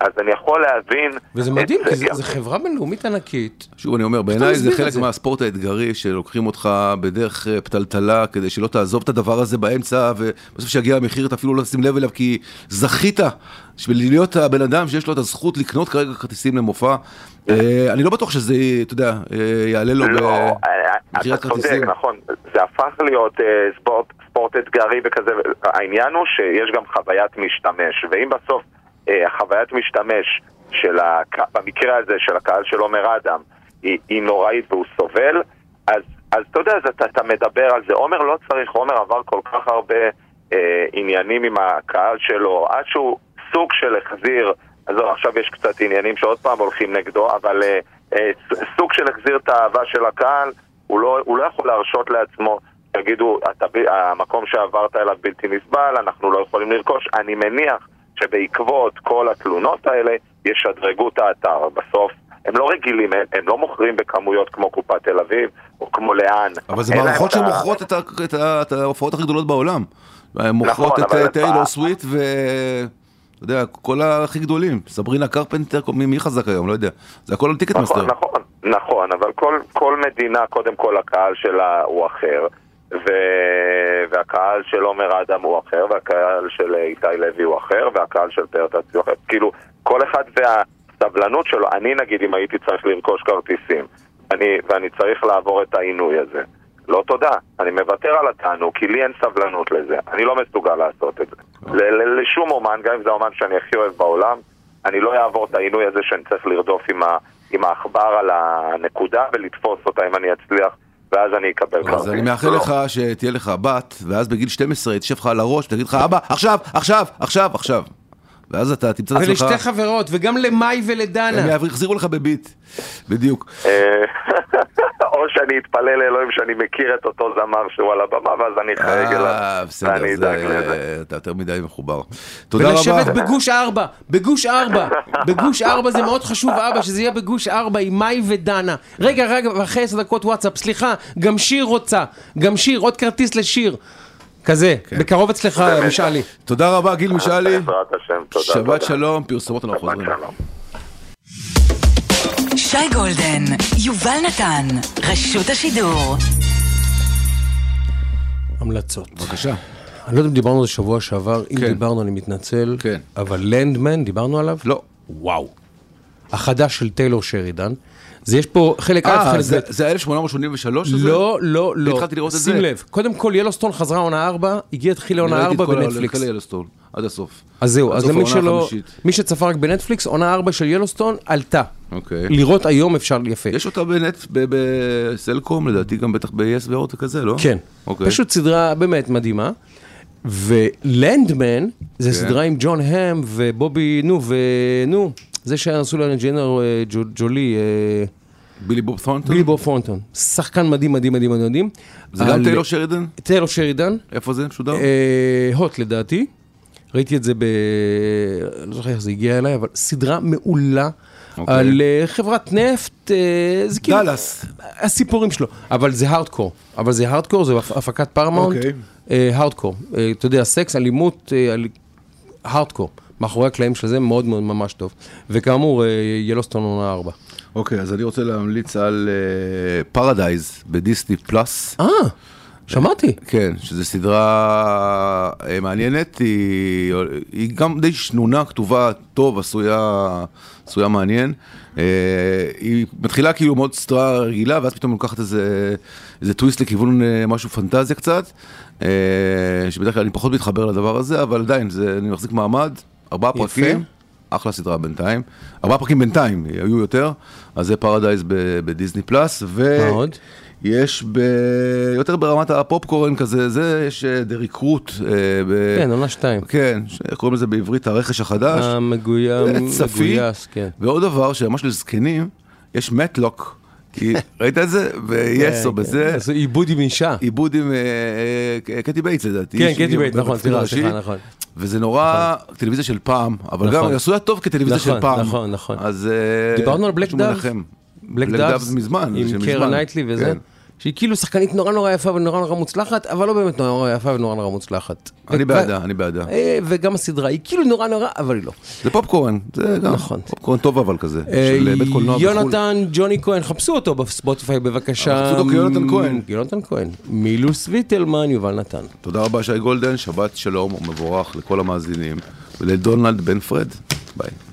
אז אני יכול להבין... וזה מדהים, כי זו חברה בינלאומית ענקית. שוב, אני אומר, בעיניי זה חלק מהספורט האתגרי, שלוקחים אותך בדרך פתלתלה, כדי שלא תעזוב את הדבר הזה באמצע, ובסוף שיגיע המחיר, אתה אפילו לא תשים לב אליו, כי זכית, בשביל להיות הבן אדם שיש לו את הזכות לקנות כרגע כרטיסים למופע. אני לא בטוח שזה, אתה יודע, יעלה לו במחירת כרטיסים. נכון, זה הפך להיות ספורט אתגרי וכזה. העניין הוא שיש גם חוויית משתמש, ואם בסוף החוויית משתמש של הק... במקרה הזה של הקהל של עומר אדם היא, היא נוראית והוא סובל, אז, אז אתה יודע, אז אתה, אתה מדבר על זה. עומר לא צריך, עומר עבר כל כך הרבה אה, עניינים עם הקהל שלו, עד שהוא סוג של החזיר, אז עכשיו יש קצת עניינים שעוד פעם הולכים נגדו, אבל אה, אה, סוג של החזיר את האהבה של הקהל, הוא לא, הוא לא יכול להרשות לעצמו, תגידו, אתה, המקום שעברת אליו בלתי נסבל, אנחנו לא יכולים לרכוש. אני מניח שבעקבות כל התלונות האלה ישדרגו את האתר. בסוף הם לא רגילים, הם, הם לא מוכרים בכמויות כמו קופת תל אביב או כמו לאן. אבל זה מערכות שמוכרות את, את, את ההופעות הכי גדולות בעולם. הם מוכרות נכון, את טיילור סוויט ו... אתה יודע, כל הכי גדולים. סברינה קרפנטר, מי, מי חזק היום? לא יודע. זה הכל על טיקט נכון, מאסטר. נכון, נכון, אבל כל, כל מדינה, קודם כל הקהל שלה הוא אחר. ו... והקהל של עומר אדם הוא אחר, והקהל של איתי לוי הוא אחר, והקהל של פרטצי הוא אחר. כאילו, כל אחד והסבלנות שלו, אני נגיד אם הייתי צריך לרכוש כרטיסים, אני, ואני צריך לעבור את העינוי הזה. לא תודה, אני מוותר על התענוג, כי לי אין סבלנות לזה. אני לא מסוגל לעשות את זה. ל- לשום אומן, גם אם זה אומן שאני הכי אוהב בעולם, אני לא אעבור את העינוי הזה שאני צריך לרדוף עם, ה- עם האחבר על הנקודה ולתפוס אותה אם אני אצליח. ואז אני אקבל כרטיס. אז אני מאחל לך שתהיה לך בת, ואז בגיל שתים עשרה תשב לך על הראש, תגיד לך, אבא, עכשיו, עכשיו, עכשיו, עכשיו. ואז אתה תמצא את עצמך... ולשתי חברות, וגם למאי ולדנה. הם יחזירו לך בביט, בדיוק. או שאני אתפלל לאלוהים שאני מכיר את אותו זמר שהוא על הבמה, ואז אני אחרג אליו. בסדר, אתה יותר מדי מחובר. תודה רבה. ולשבת בגוש ארבע, בגוש ארבע, בגוש ארבע זה מאוד חשוב, אבא, שזה יהיה בגוש ארבע עם מאי ודנה. רגע, רגע, אחרי עשר דקות וואטסאפ, סליחה, גם שיר רוצה, גם שיר, עוד כרטיס לשיר. כזה, בקרוב אצלך, משאלי. תודה רבה, גיל משאלי. בעזרת השם, תודה. שבת שלום, פרסומות אנחנו חוזרים. שי גולדן, יובל נתן, רשות השידור. המלצות. בבקשה. אני לא יודע אם דיברנו על זה שבוע שעבר, אם דיברנו אני מתנצל, אבל לנדמן, דיברנו עליו? לא. וואו. החדש של טיילור שרידן. זה יש פה חלק א', חלק ב'. זה אלף שמונה מאות שמונים ושלוש? לא, לא, לא. התחלתי לראות את זה. שים לב, קודם כל ילוסטון חזרה עונה ארבע, הגיע התחיל לעונה ארבע בנטפליקס. אני ראיתי את כל עד הסוף. אז זהו, אז למי שלא, מי שצפה רק בנטפליקס, עונה ארבע של ילוסטון עלתה. אוקיי. לראות היום אפשר יפה. יש אותה בנט, בסלקום, לדעתי גם בטח ב-יס ועוד וכזה, לא? כן. פשוט סדרה באמת מדהימה. ולנדמן, זה סדרה עם ג'ון האם ובובי, נו, ונו, זה שעשו לאנג'ינר ג'ולי, בילי בוב ת'ורנטון? בילי בוב ת'ורנטון. שחקן מדהים, מדהים, מדהים, מדהים. זה גם טיילור שרידן? טיילור שרידן. איפה זה שודר? הוט לדעתי. ראיתי את זה ב... לא זוכר איך זה הגיע אליי, אבל סדרה מעולה על חברת נפט. דלס. הסיפורים שלו. אבל זה הארדקור. אבל זה הארדקור, זה הפקת פרמאונט. הארדקור. אתה יודע, סקס, אלימות, הארדקור. מאחורי הקלעים של זה מאוד מאוד ממש טוב. וכאמור, ילוסטון עונה ארבע. אוקיי, אז אני רוצה להמליץ על פרדייז בדיסני פלאס. אה, שמעתי. כן, שזו סדרה מעניינת, היא, היא גם די שנונה, כתובה טוב, עשויה, עשויה מעניין. היא מתחילה כאילו מאוד סדרה רגילה, ואז פתאום לוקחת איזה, איזה טוויסט לכיוון משהו פנטזיה קצת, שבדרך כלל אני פחות מתחבר לדבר הזה, אבל עדיין, זה, אני מחזיק מעמד, ארבעה פרקים. אחלה סדרה בינתיים. ארבעה פרקים בינתיים, היו יותר. אז זה פרדייז בדיסני פלאס. ויש יותר ברמת הפופקורן כזה, זה יש The Recruit. כן, עונה שתיים. כן, קוראים לזה בעברית הרכש החדש. המגויס, כן. ועוד דבר, שממש לזקנים, יש מטלוק. כי ראית את זה? ויש או בזה. זה עיבוד עם אישה. עיבוד עם קטי בייטס, לדעתי. כן, קטי בייטס, נכון, סליחה, סליחה, נכון. וזה נורא טלוויזיה של פעם, אבל גם עשו טוב כטלוויזיה של פעם. נכון, נכון. אז דיברנו על בלק דאב. בלק דאב מזמן. עם קרה נייטלי וזה. שהיא כאילו שחקנית נורא נורא יפה ונורא נורא מוצלחת, אבל לא באמת נורא יפה ונורא נורא מוצלחת. אני בעדה, אני בעדה. וגם הסדרה, היא כאילו נורא נורא, אבל היא לא. זה פופקורן, זה גם פופקורן טוב אבל כזה, של בית קולנוע בחול. יונתן, ג'וני כהן, חפשו אותו בספוטיפיי בבקשה. חפשו אותו כיונתן כהן. יונתן כהן. מילוס ויטלמן, יובל נתן. תודה רבה שי גולדן, שבת שלום ומבורך לכל המאזינים, ולדונלד בן פרד. ביי.